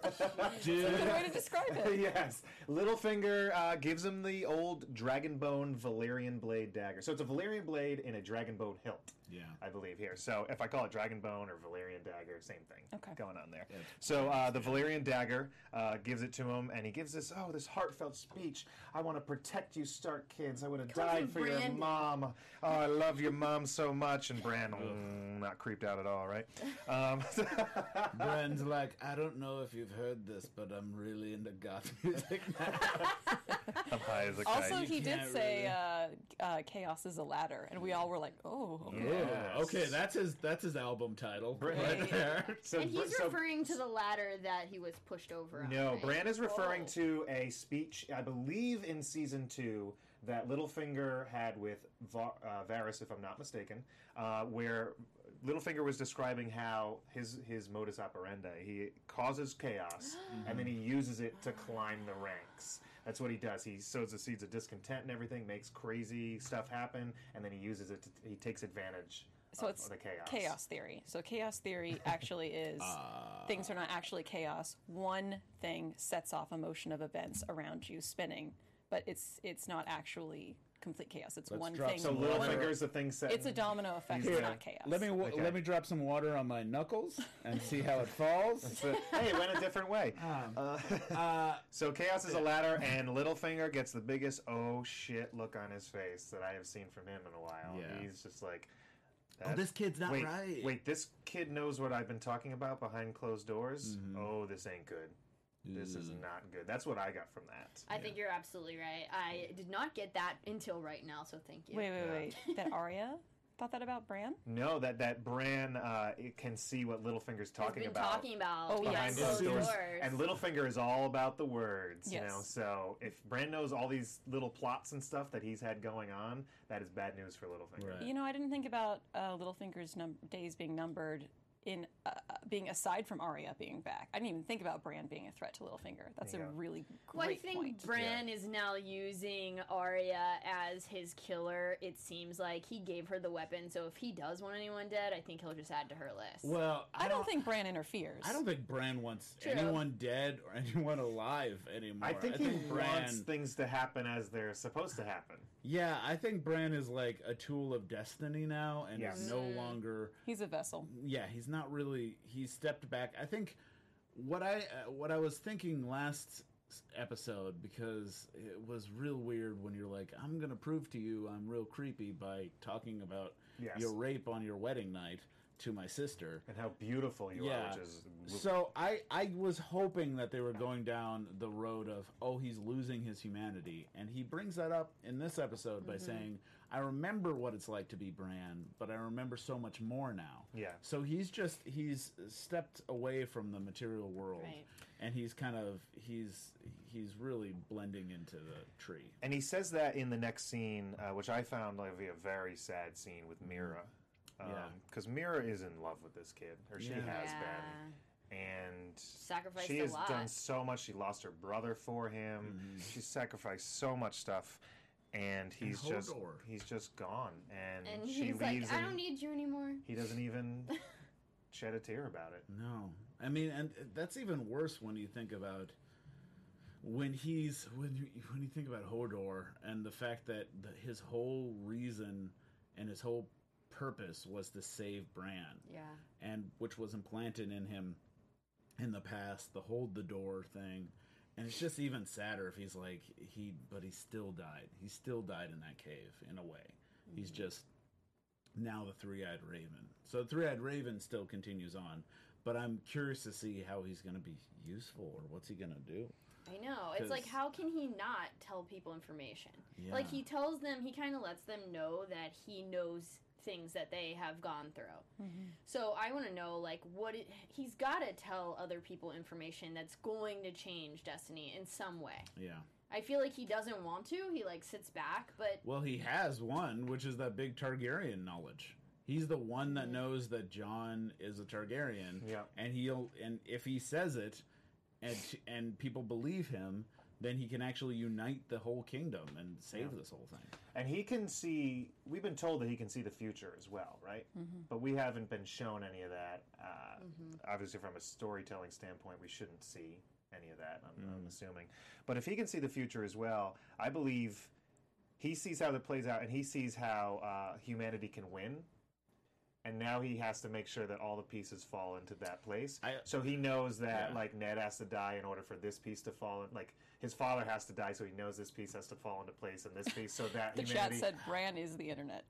Dude, Good way to describe it. yes, Littlefinger uh, gives him the old Dragonbone Valyrian blade dagger. So it's a Valyrian blade in a Dragonbone hilt. yeah. I believe here. So if I call it Dragonbone or Valyrian dagger, same thing Okay. going on there. Yeah. So uh, the Valyrian dagger uh, gives it to him, and he gives this oh this heartfelt speech. I want to protect you, Stark kids. I would have Come died on, for your Bran. mom. Oh, I love your mom so much. And Bran, mm, not creeped out at all, right? Um, Bren's like, I don't know if you've heard this, but I'm really into goth music now. I'm high as a kite. Also, You he did can't say really- uh, uh, "Chaos is a ladder," and we all were like, "Oh, okay." Yeah. Yes. Okay, that's his that's his album title Bran- right there. So, And he's so- referring to the ladder that he was pushed over on. No, right? Bran is referring Whoa. to a speech, I believe, in season two that Littlefinger had with Va- uh, Varys, if I'm not mistaken, uh, where Littlefinger was describing how his his modus operandi he causes chaos and then he uses it to climb the ranks. That's what he does. He sows the seeds of discontent and everything, makes crazy stuff happen, and then he uses it. To, he takes advantage So of it's the chaos. chaos theory. So chaos theory actually is things are not actually chaos. One thing sets off a motion of events around you spinning, but it's it's not actually complete chaos. It's Let's one drop thing. So some little water. fingers, the thing set. It's a domino effect. Here. It's not chaos. Let me w- Okay. let me drop some water on my knuckles and see how it falls. So, hey, it went a different way. Uh, Uh, so chaos is a ladder, and Littlefinger gets the biggest oh shit look on his face that I have seen from him in a while. Yeah. He's just like, oh, this kid's not wait, right. Wait, this kid knows what I've been talking about behind closed doors. Mm-hmm. Oh, this ain't good. This is not good. That's what I got from that. I think you're absolutely right. I did not get that until right now, so thank you. Wait, wait, wait. That Arya thought that about Bran? No, that that Bran uh, it can see what Littlefinger's He's talking been about. talking about Oh, behind yes. closed doors. doors. And Littlefinger is all about the words, you Yes. know. So if Bran knows all these little plots and stuff that he's had going on, that is bad news for Littlefinger. Right. You know, I didn't think about uh, Littlefinger's num- days being numbered in uh, being aside from Arya being back. I didn't even think about Bran being a threat to Littlefinger. That's a Yeah. really Well, I great think point. Bran is now using Arya as his killer. It seems like he gave her the weapon, so if he does want anyone dead, I think he'll just add to her list. well, I, I don't think Bran interferes. I don't think Bran wants True. anyone dead or anyone alive anymore. I think he Bran. wants things to happen as they're supposed to happen. Yeah, I think Bran is like a tool of destiny now, and Yes. is no longer. He's a vessel. Yeah, he's not really. He's stepped back. I think what I uh, what I was thinking last s- episode, because it was real weird when you're like, I'm gonna prove to you I'm real creepy by talking about Yes. your rape on your wedding night to my sister. And how beautiful you Yeah. are, which is So I, I was hoping that they were going down the road of, oh, he's losing his humanity. And he brings that up in this episode by saying, I remember what it's like to be Bran, but I remember so much more now. Yeah. So he's just, he's stepped away from the material world. Right. And he's kind of, he's he's really blending into the tree. And he says that in the next scene, uh, which I found like to be a very sad scene with Mira. Yeah. Because Mira is in love with this kid, or she Yeah. has Yeah. been. And Sacrificed she a has lot. done so much. She lost her brother for him. She's sacrificed so much stuff. And he's just Hodor. he's just gone. And, And she he's like, leaves I and don't need you anymore. he doesn't even shed a tear about it. No, I mean, and that's even worse when you think about when he's when you when you think about Hodor and the fact that the, his whole reason and his whole purpose was to save Bran, Yeah. and which was implanted in him in the past, the hold the door thing. And it's just even sadder if he's like he, but he still died. He still died in that cave in a way. Mm-hmm. He's just now the three-eyed raven. So the three-eyed raven still continues on, but I'm curious to see how he's going to be useful or what's he going to do. I know. It's like, 'Cause- how can he not tell people information? Yeah. Like, he tells them, he kind of lets them know that he knows things that they have gone through. So I want to know, like, what it, he's got to tell other people information that's going to change Destiny in some way. Yeah. I feel like he doesn't want to. He, like, sits back, but Well, he has one, which is that big Targaryen knowledge. He's the one that knows that Jon is a Targaryen. Yeah. And he'll and if he says it and and people believe him, then he can actually unite the whole kingdom and save this whole thing. And he can see, we've been told that he can see the future as well, right? But we haven't been shown any of that. Uh, Obviously, from a storytelling standpoint, we shouldn't see any of that, I'm, I'm assuming. But if he can see the future as well, I believe he sees how that plays out, and he sees how uh, humanity can win. And now he has to make sure that all the pieces fall into that place. I- so he knows that, Yeah. like, Ned has to die in order for this piece to fall in. Like, his father has to die, so he knows this piece has to fall into place, and this piece, so that The chat humanity. said Bran is the internet.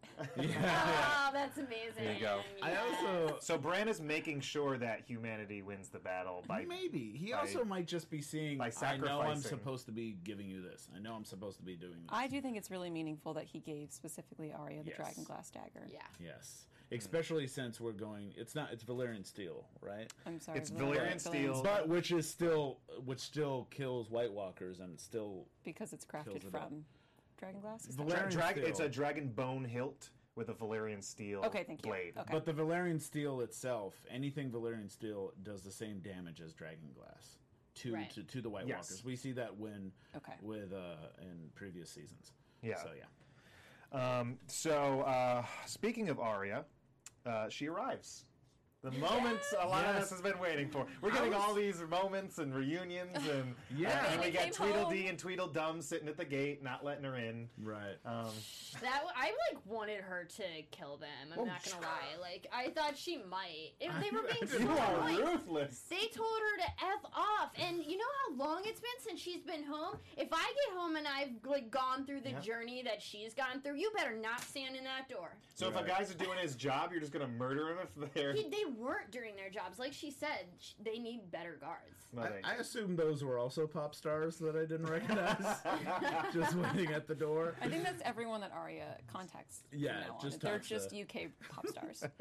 oh, that's amazing. There you go. I Yes. also So Bran is making sure that humanity wins the battle by maybe he by- also might just be seeing. by I know I'm sacrificing. supposed to be giving you this. I know I'm supposed to be doing this. I do think it's really meaningful that he gave specifically Arya the Yes. dragon glass dagger. Yeah. Yes, especially since we're going. It's not. It's Valyrian steel, right? I'm sorry. It's Valyrian- Valyrian steel. But which is still, which still kills White Walkers and still. because it's crafted Kills it all. from dragon glass. Is that Valyrian Dra- drag- steel. it's a dragon bone hilt with a Valyrian steel Okay, thank you. blade. Okay. But the Valyrian steel itself, anything Valyrian steel does the same damage as dragon glass to Right. to, to the White Yes. Walkers. We see that when Okay. with uh in previous seasons. Yeah. So yeah. Um, so uh, speaking of Arya, uh, she arrives. The moment a lot of Yes. us has been waiting for. We're getting was- all these moments and reunions, and Yeah. and we Baby got came Tweedledee home. and Tweedledum sitting at the gate, not letting her in. Right. Um, That I like wanted her to kill them. I'm Oh, not gonna lie. Like I thought she might. If they were being so you are like, ruthless. they told her to f off, and you know how long it's been since she's been home. If I get home and I've like gone through the Yep. journey that she's gone through, you better not stand in that door. So if a Right. guy's doing his job, you're just gonna murder him if they're. He, they weren't during their jobs, like she said. sh- They need better guards. No, they- I, I assume those were also pop stars that I didn't recognize. Just waiting at the door. I think that's everyone that Arya contacts. from Yeah, now on. just They're talks to- just U K pop stars. uh,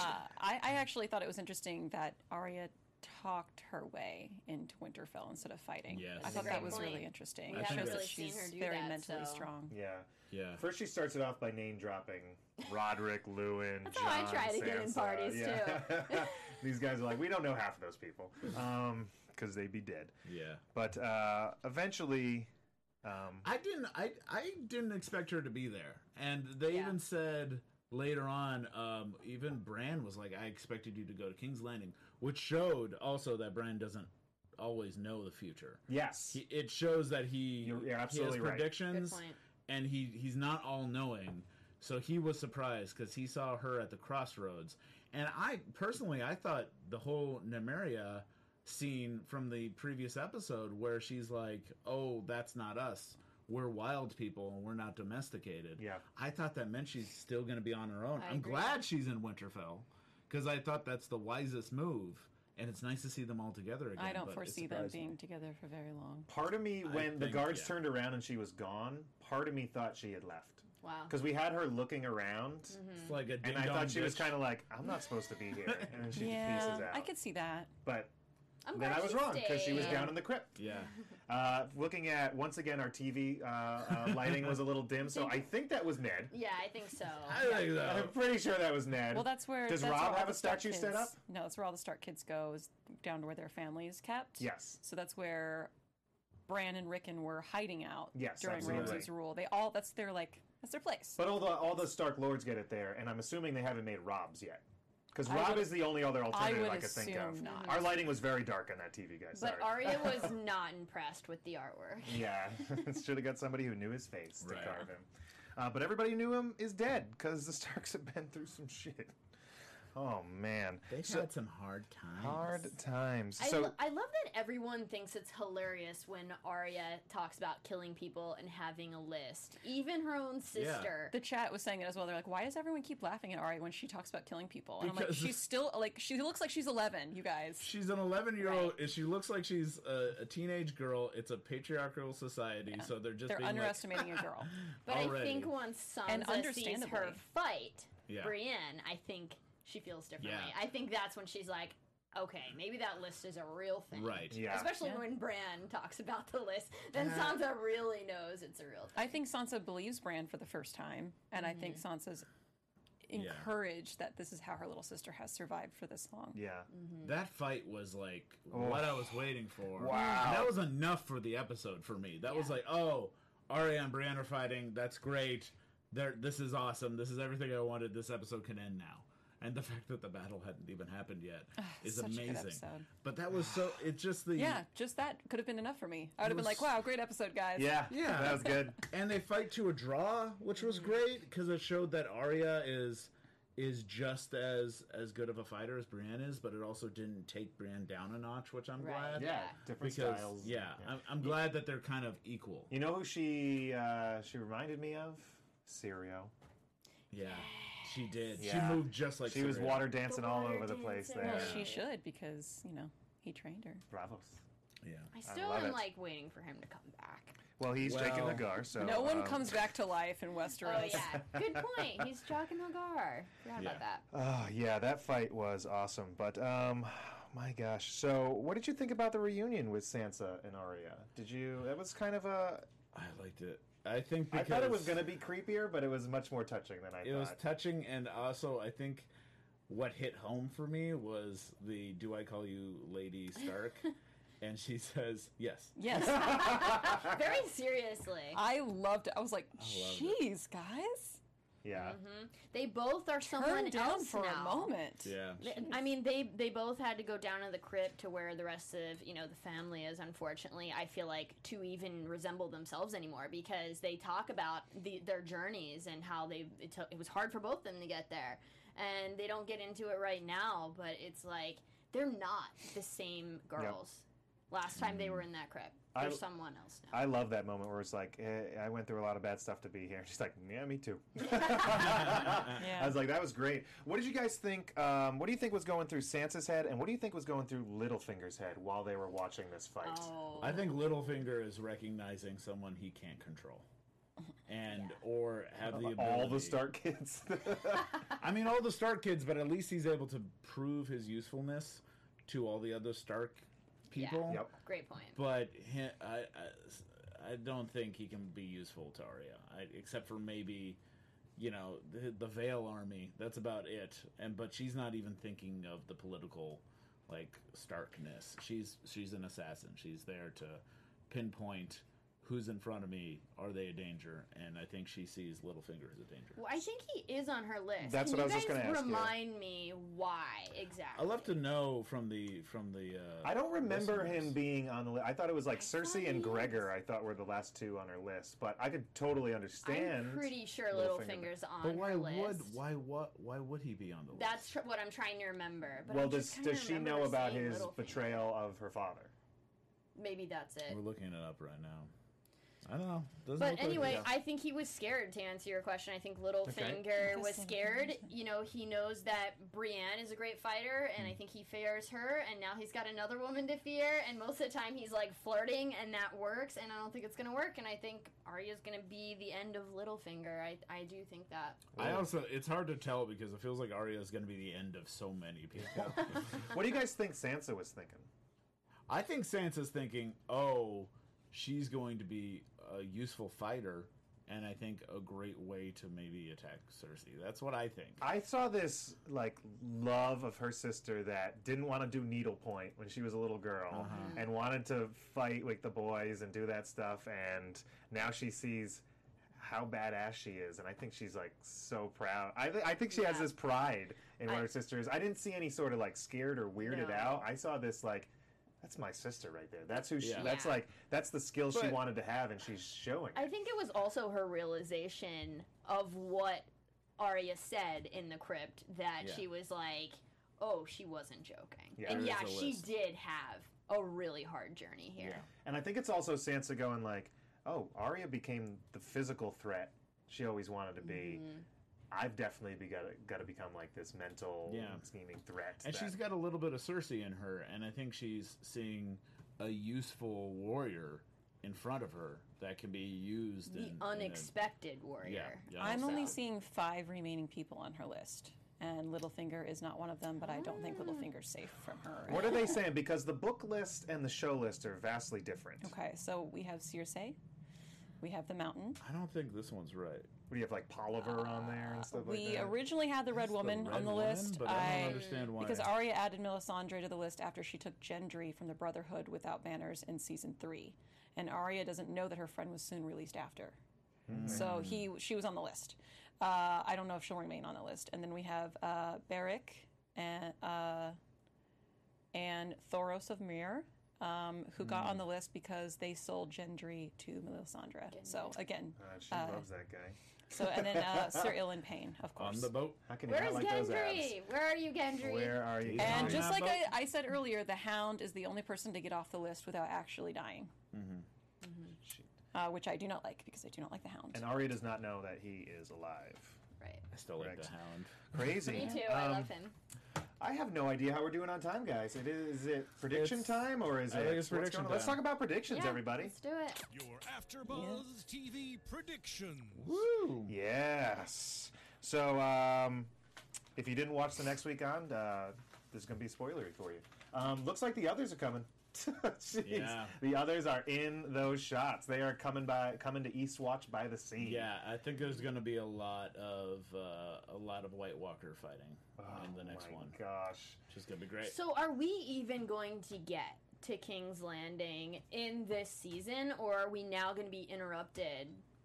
I, I actually thought it was interesting that Arya talked her way into Winterfell instead of fighting. Yes. I thought Great that was point. really interesting. We It haven't shows really that seen she's her do very that, mentally so- strong. yeah. Yeah. First, she starts it off by name dropping Roderick, Lewin, That's John, how I try to get in Sansa. parties, yeah. These guys are like, we don't know half of those people, um, because they'd be dead. Yeah. But uh, eventually, um, I didn't. I I didn't expect her to be there, and they Yeah. even said later on. Um, even Bran was like, "I expected you to go to King's Landing," which showed also that Bran doesn't always know the future. yes, He, it shows that he, You're- you're he absolutely has right. Good predictions, point. and he he's not all knowing. So he was surprised because he saw her at the crossroads, and I personally I thought the whole Nymeria scene from the previous episode where she's like, "Oh, that's not us. We're wild people and we're not domesticated." Yeah. I thought that meant she's still going to be on her own. I I'm agree. glad she's in Winterfell because I thought that's the wisest move, and it's nice to see them all together again. I don't but it foresee them surprised me. being together for very long. part of me, I when the think, guards yeah. turned around and she was gone, part of me thought she had left. Wow. Because we had her looking around, It's like a and I thought she was kind of like, I'm not supposed to be here. And then she Yeah, pieces out. I could see that. But I'm then glad I was she wrong because she was stayed. down in the crypt. Yeah. Uh, looking at, once again, our T V uh, uh, lighting was a little dim, so I think that was Ned. Yeah, I think so. I think so. I'm pretty sure that was Ned. Well, that's where. Does that's where Rob all have the a Stark statue set kids- up? No, that's where all the Stark kids go, is down to where their family is kept. Yes. So that's where Bran and Rickon were hiding out Yes, during absolutely. Ramsay's rule. They all that's their like that's their place. But all the all the Stark lords get it there, and I'm assuming they haven't made Rob's yet. Because I Rob would- is the only other alternative would I, could think of. assume not. Our lighting was very dark on that T V, guys. But Sorry. Arya was not impressed with the artwork. Yeah, should have got somebody who knew his face to Right. carve him. Uh, but everybody who knew him is dead because the Starks have been through some shit. Oh man, They've So- had some hard times. hard times. I, So lo- I love that everyone thinks it's hilarious when Arya talks about killing people and having a list. Even her own sister. The chat was saying it as well. They're like, why does everyone keep laughing at Arya when she talks about killing people? And I'm like, Because- she's still like she looks like she's eleven. You guys. She's an eleven-year-old. She looks like she's a, a teenage girl. It's a patriarchal society, so they're just They're being underestimating a girl. But I already. think once And Sansa sees understandably. her fight Yeah. Brienne, I think she feels differently. Yeah. I think that's when she's like, okay, maybe that list is a real thing. Right. Yeah. Especially Yeah. when Bran talks about the list. Then Uh, Sansa really knows it's a real thing. I think Sansa believes Bran for the first time, and I think Sansa's encouraged that this is how her little sister has survived for this long. yeah, That fight was like Oh. what I was waiting for. Wow. And that was enough for the episode for me. That was Yeah. like, oh, Arya and Brienne are fighting. That's great. They're, this is awesome. This is everything I wanted. This episode can end now. And the fact that the battle hadn't even happened yet is such a good amazing. episode. But that was so. It's just the Yeah, just that could have been enough for me. I would have been was- like, wow, great episode, guys. yeah, Yeah. that was good. And they fight to a draw, which was great because it showed that Arya is is just as as good of a fighter as Brienne is, but it also didn't take Brienne down a notch, which I'm Right. glad. Yeah, Yeah. different Because styles. yeah, I'm, I'm glad that they're kind of equal. You know who she uh, she reminded me of? Syrio. Yeah, she did. Yeah. She moved just like She was Syria. water dancing The all water over the place dancing. there. Well, Yeah. she should because, you know, he trained her. Bravos. Yeah. I still love am it. like waiting for him to come back. Well, he's Jake and Well, Hagar, so no one um, comes back to life in Oh Westeros. yeah, good point. He's Jock and Hagar. Forgot Yeah. about that. Oh yeah, that fight was awesome. But um, my gosh. So, what did you think about the reunion with Sansa and Arya? Did you? It was kind of a. I liked it. I think I because thought it was going to be creepier, but it was much more touching than I It thought. was touching, and also I think what hit home for me was the "Do I call you Lady Stark?" And she says yes. Yes. Very seriously. I loved it. I was like, loved it. jeez, guys. Yeah. Mm-hmm. They both are someone Turned down else for now. a moment. Yeah. They- I mean, they they both had to go down to the crypt to where the rest of you know the family is. Unfortunately, I feel like to even resemble themselves anymore because they talk about the, their journeys and how they it, took, it was hard for both of them to get there, and they don't get into it right now. But it's like they're not the same girls. Last time they were in that crypt, they're I- someone else now. I love that moment where it's like, eh, I went through a lot of bad stuff to be here. She's like, yeah, me too. I was like, that was great. What did you guys think? Um, what do you think was going through Sansa's head, and what do you think was going through Littlefinger's head while they were watching this fight? Oh, I think Littlefinger is recognizing someone he can't control, and or have the ability. All the Stark kids. I mean, all the Stark kids, but at least he's able to prove his usefulness to all the other Stark people. Yep. great point. But he, I, I, I don't think he can be useful to Arya, I, except for maybe, you know, the, the Vale army. That's about it. And but she's not even thinking of the political, like, Starkness. She's she's an assassin. She's there to pinpoint who's in front of me. Are they a danger? And I think she sees Littlefinger as a danger. Well, I think he is on her list. That's Can what I was you just guys gonna ask you. remind me why exactly? I'd love to know from the from the. Uh, I don't remember listeners. him being on the list. I thought it was like I thought Cersei he and was. Gregor, I thought were the last two on her list. But I could totally understand. I'm pretty sure Littlefinger. Littlefinger's on But why her would list. why what why would he be on the list? That's tr- what I'm trying to remember. But Well, I does, just kinda does she remember know her about saying his Littlefinger. betrayal of her father? Maybe that's it. We're looking it up right now. I don't know. Doesn't But look like anyway, it. I think he was scared, to answer your question. I think Littlefinger was Interesting. scared. You know, he knows that Brienne is a great fighter, and Hmm. I think he fears her, and now he's got another woman to fear, and most of the time he's, like, flirting, and that works, and I don't think it's going to work, and I think Arya's going to be the end of Littlefinger. I, I do think that. I also, it's hard to tell because it feels like Arya is going to be the end of so many people. What do you guys think Sansa was thinking? I think Sansa's thinking, oh, she's going to be a useful fighter, and I think a great way to maybe attack Cersei. That's what I think. I saw this like love of her sister that didn't want to do needlepoint when she was a little girl Uh-huh. and wanted to fight with the boys and do that stuff, and now she sees how badass she is, and I think she's like so proud. I, th- I think she has Yeah. this pride in what I- her sister is. I didn't see any sort of like scared or weirded No. out. I saw this like, that's my sister right there. That's who she. Yeah. That's Yeah. like that's the skill she But- wanted to have, and she's showing. I it. think it was also her realization of what Arya said in the crypt that Yeah. she was like, oh, she wasn't joking. Yeah. and There yeah, is a she list. did have a really hard journey here. And I think it's also Sansa going like, "Oh, Arya became the physical threat she always wanted to be. Mm-hmm. I've definitely got to got to become like this mental Yeah. scheming threat." And that- she's got a little bit of Cersei in her, and I think she's seeing a useful warrior in front of her that can be used. The in, in a- unexpected warrior. Yeah, yeah. I'm also. only seeing five remaining people on her list, and Littlefinger is not one of them. But I don't think Littlefinger's safe from her. What are they saying? Because the book list and the show list are vastly different. Okay, so we have Circe, we have the Mountain. I don't think this one's right. What do you have like Polliver on there and stuff like We that? originally had the Red It's Woman Red on the Woman, list. but I don't I- understand why. Because Arya added Melisandre to the list after she took Gendry from the Brotherhood without banners in season three, and Arya doesn't know that her friend was soon released after. So he, she was on the list. Uh, I don't know if she'll remain on the list. And then we have uh, Beric and uh, and Thoros of Myr, um, who got on the list because they sold Gendry to Melisandre. So again, Uh, she uh, loves that guy. so and then uh, Sir Ilan Payne, of course. On the boat. How can you Where's not like those abs? Gendry? Where are you, Gendry? Where are you? And on just that like boat? I, I said earlier, the Hound is the only person to get off the list without actually dying. Uh, which I do not like because I do not like the Hound. And Arya does not know that he is alive. Right. I still like Correct. the Hound. Crazy. Me too. I Um, love him. I have no idea how we're doing on time, guys. It is, is it prediction It's- time or is I it? think it's what's prediction going on? Let's time. talk about predictions, Yeah, everybody. Let's do it. Your AfterBuzz T V predictions. Woo! Yes. So, um, if you didn't watch the next week on, uh, this is going to be spoilery for you. Um, looks like the others are coming. Jeez. Yeah. The others are in those shots. They are coming by, coming to Eastwatch by the sea. Yeah, I think there's going to be a lot of uh, a lot of White Walker fighting Oh in the next my one, gosh. which is going to be great. So, are we even going to get to King's Landing in this season, or are we now going to be interrupted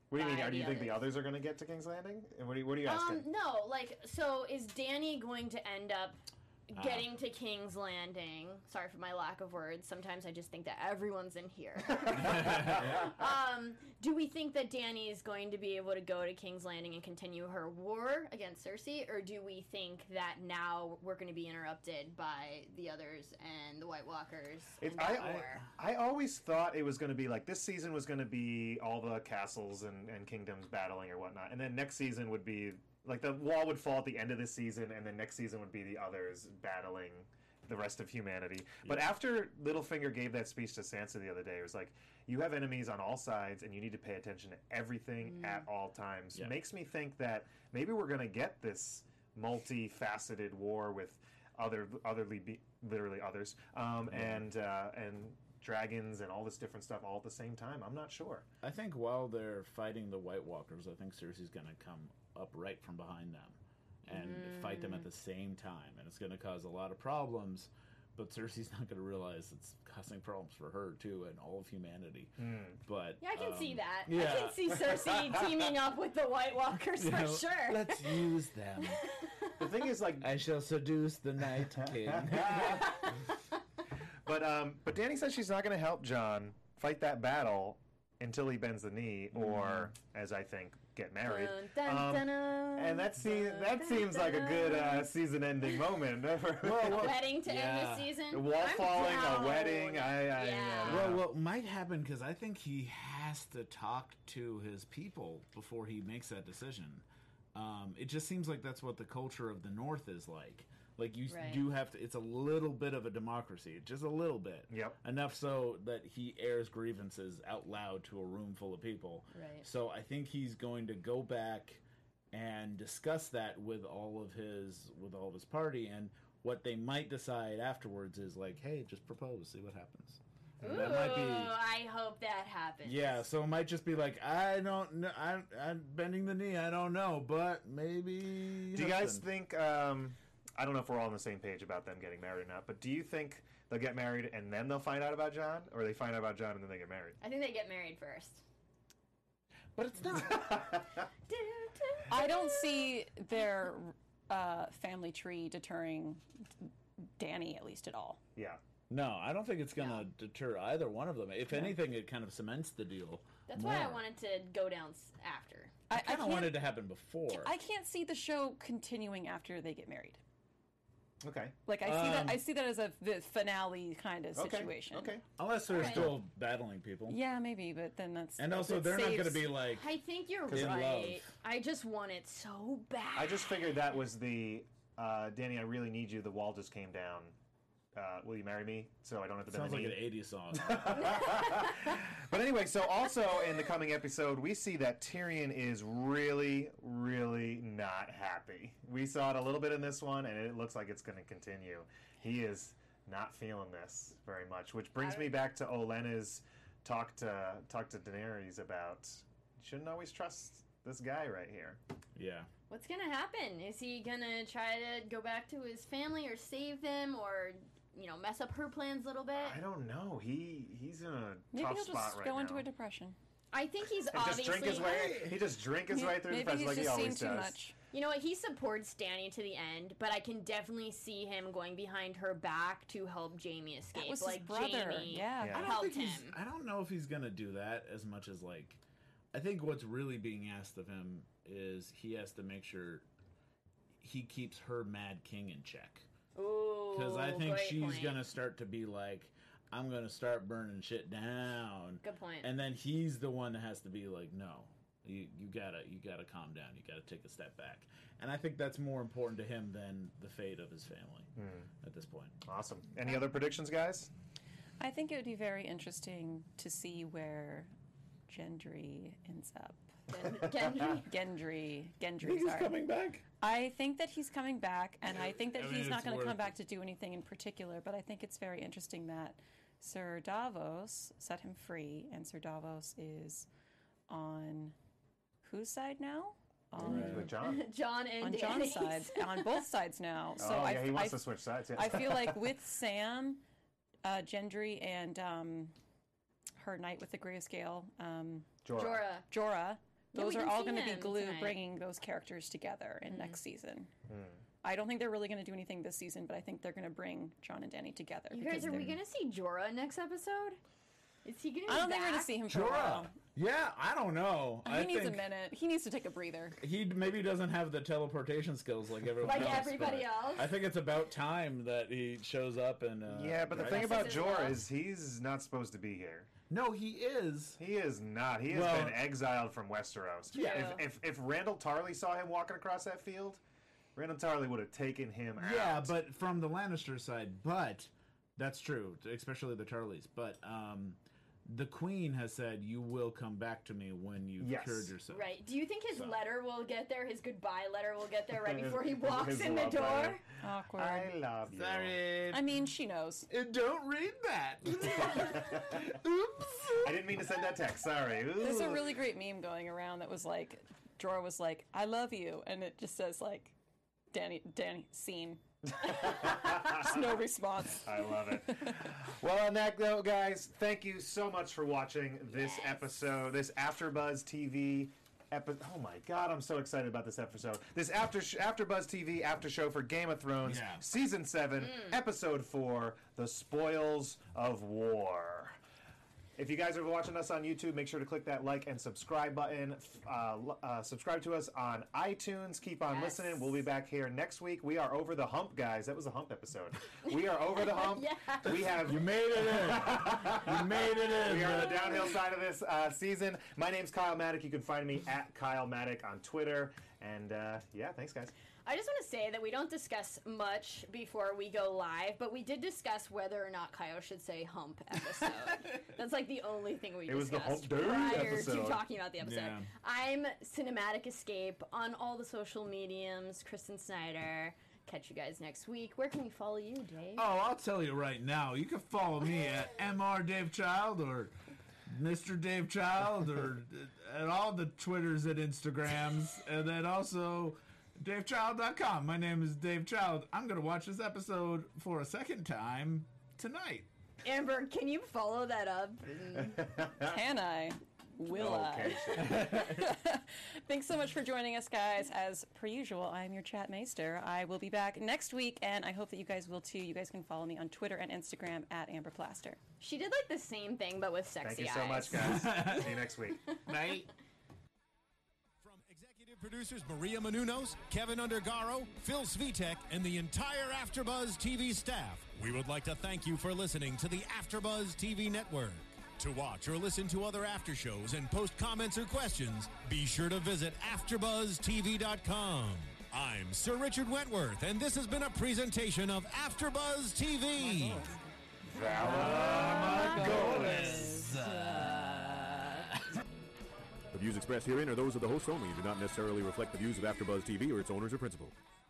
What do you mean? by Do you the think the others. others are going to get to King's Landing? And what are you, what are you Um, asking? no, like, so is Danny going to end up getting to King's Landing? Sorry for my lack of words. Sometimes I just think that everyone's in here. um, do we think that Danny is going to be able to go to King's Landing and continue her war against Cersei, or do we think that now we're going to be interrupted by the others and the White Walkers It's, and I, that war? I always thought it was going to be like this season was going to be all the castles and, and kingdoms battling or whatnot, and then next season would be like the wall would fall at the end of this season, and then next season would be the others battling the rest of humanity. But after Littlefinger gave that speech to Sansa the other day, it was like, you have enemies on all sides, and you need to pay attention to everything at all times. Yeah. Makes me think that maybe we're going to get this multifaceted war with other, otherly, be, literally others, um, and uh, and dragons and all this different stuff all at the same time. I'm not sure. I think while they're fighting the White Walkers, I think Cersei's going to come up right from behind them and fight them at the same time, and it's going to cause a lot of problems. But Cersei's not going to realize it's causing problems for her too and all of humanity. But Yeah, I can um, see that. I yeah. can see Cersei teaming up with the White Walkers you for know, sure. Let's use them. The thing is, like, I shall seduce the Night King. but um, but Danny says she's not going to help Jon fight that battle until he bends the knee, or as I think, get married. Dun, dun, Um, dun, dun, and that seems dun, that dun, seems like a dun. good uh, season-ending moment. A wedding to end Yeah. the season. A wall I'm falling, down. a wedding. I, I Yeah. yeah. Well, what might happen, because I think he has to talk to his people before he makes that decision. Um, it just seems like that's what the culture of the North is like. Like, you Right. do have to, it's a little bit of a democracy, just a little bit. Yep. Enough so that he airs grievances out loud to a room full of people. Right. So I think he's going to go back and discuss that with all of his, with all of his party, and what they might decide afterwards is like, hey, just propose, see what happens. And Ooh, that might be, I hope that happens. yeah, so it might just be like, I don't know, I, I'm bending the knee, I don't know, but maybe. Do you guys something. think? Um, I don't know if we're all on the same page about them getting married or not, but do you think they'll get married and then they'll find out about Jon, or they find out about Jon and then they get married? I think they get married first. But it's not. I don't see their uh, family tree deterring Danny, at least at all. Yeah. No, I don't think it's going to deter either one of them. If anything, it kind of cements the deal. That's more. why I wanted to go down s- after. I I, kind of can't- wanted to happen before. I can't see the show continuing after they get married. Okay. Like I see Um, that I see that as a the finale kind of Okay. situation. Okay. Unless they're Alright. still battling people. Yeah, maybe, but then that's And also, it they're not going to saves- be like, I think you're In right. love. I just want it so bad. I just figured that was the uh, Danny. I really need you. The wall just came down. Uh, will you marry me? So I don't have to bend sounds the like knee. an eighties song. But anyway, so also in the coming episode, we see that Tyrion is really, really not happy. We saw it a little bit in this one, and it looks like it's going to continue. He is not feeling this very much, which brings me back to Olenna's talk to talk to Daenerys about you shouldn't always trust this guy right here. Yeah. What's gonna happen? Is he gonna try to go back to his family or save them, or you know, mess up her plans a little bit? I don't know. He he's in a Maybe tough he'll spot just right go now. into a depression. I think he's and obviously. just drink his way. He just drink his way through the Maybe fest he's like he just seen always too does. much. You know what? He supports Dany to the end, but I can definitely see him going behind her back to help Jamie escape. That was like his brother. Jamie Yeah. Yeah. I don't helped think he's, him. I don't know if he's going to do that as much as, like, I think what's really being asked of him is he has to make sure he keeps her Mad King in check. Ooh, Because I think great she's point. going to start to be like, I'm going to start burning shit down. Good point. And then he's the one that has to be like, no, you, you gotta you gotta calm down. You gotta take a step back. And I think that's more important to him than the fate of his family at this point. Awesome. Any other predictions, guys? I think it would be very interesting to see where Gendry ends up. Gen- Gendry? Gendry, Gendry, Think he's sorry. coming back? I think that he's coming back, and I think that I mean, he's not it's going to come worth back to do anything in particular. But I think it's very interesting that Sir Davos set him free, and Sir Davos is on whose side now? On, With John. John and on Dany's. John's side, on both sides now. So oh, I, yeah, he wants I, to switch sides. Yes. I feel like with Sam, uh, Gendry, and um, her knight with the gray scale, um, Jorah. Jorah. Jorah, Yeah, those we are didn't all see going to be him glue tonight. bringing those characters together in next season. I don't think they're really going to do anything this season, but I think they're going to bring John and Danny together. You because guys, are we they're- gonna see Jorah next episode? Is he gonna? Be I don't think we're going back? to see him for a Jorah. while. Yeah, I don't know. He I needs think a minute. He needs to take a breather. He maybe doesn't have the teleportation skills like everyone Like else. everybody but else? I think it's about time that he shows up and. Uh, Yeah, but the right? thing about Justice is Jorah love. is he's not supposed to be here. No, he is. He is not. He has Well- been exiled from Westeros. Yeah. If, if if Randall Tarley saw him walking across that field, Randall Tarley would have taken him out. Yeah, but from the Lannister side, but that's true, especially the Tarleys. But um, the Queen has said you will come back to me when you've Yes. cured yourself. Right. Do you think his So. letter will get there? His goodbye letter will get there right His- before he his- walks his in the love door? letter. Awkward. I love you. Sorry. I mean, she knows. Uh, don't read that. Oops. I didn't mean to send that text. Sorry. There's a Ooh. really great meme going around that was like, Jorah was like, I love you. And it just says, like, Danny, Danny, scene. Just no response. I love it. Well, on that note, guys, thank you so much for watching this Yes. episode, this AfterBuzz T V episode. Oh my God, I'm so excited about this episode. This after AfterBuzz T V after show for Game of Thrones, Yeah. season seven, episode four, The Spoils of War. If you guys are watching us on YouTube, make sure to click that like and subscribe button. Uh, l- uh, subscribe to us on iTunes. Keep on Yes. listening. We'll be back here next week. We are over the hump, guys. That was a hump episode. We are over the hump. Yeah. We have You made it in. You made it in. we are on the downhill side of this uh, season. My name's Kyle Maddock. You can find me at Kyle Maddock on Twitter. And uh, yeah, thanks, guys. I just want to say that we don't discuss much before we go live, but we did discuss whether or not Kyle should say hump episode. That's like the only thing we It was the discussed hump day prior episode. to talking about the episode. Yeah. I'm Cinematic Escape on all the social mediums, Kristen Snyder. Catch you guys next week. Where can we follow you, Dave? Oh, I'll tell you right now. You can follow me at M R Dave Child or Mister Dave Child or at all the Twitters and Instagrams, and then also Dave Child dot com. My name is Dave Child. I'm going to watch this episode for a second time tonight. Amber, can you follow that up? Can I? Will Okay. I? Thanks so much for joining us, guys. As per usual, I'm your chat maester. I will be back next week, and I hope that you guys will too. You guys can follow me on Twitter and Instagram at Amber Plaster. She did like the same thing, but with sexy Thank you so eyes. much, guys. See you next week. Night. From executive producers Maria Menounos, Kevin Undergaro, Phil Svitek, and the entire AfterBuzz T V staff, we would like to thank you for listening to the AfterBuzz T V network. To watch or listen to other after shows and post comments or questions, be sure to visit after buzz T V dot com. I'm Sir Richard Wentworth, and this has been a presentation of AfterBuzz T V. The views expressed herein are those of the hosts only and do not necessarily reflect the views of AfterBuzz T V or its owners or principals.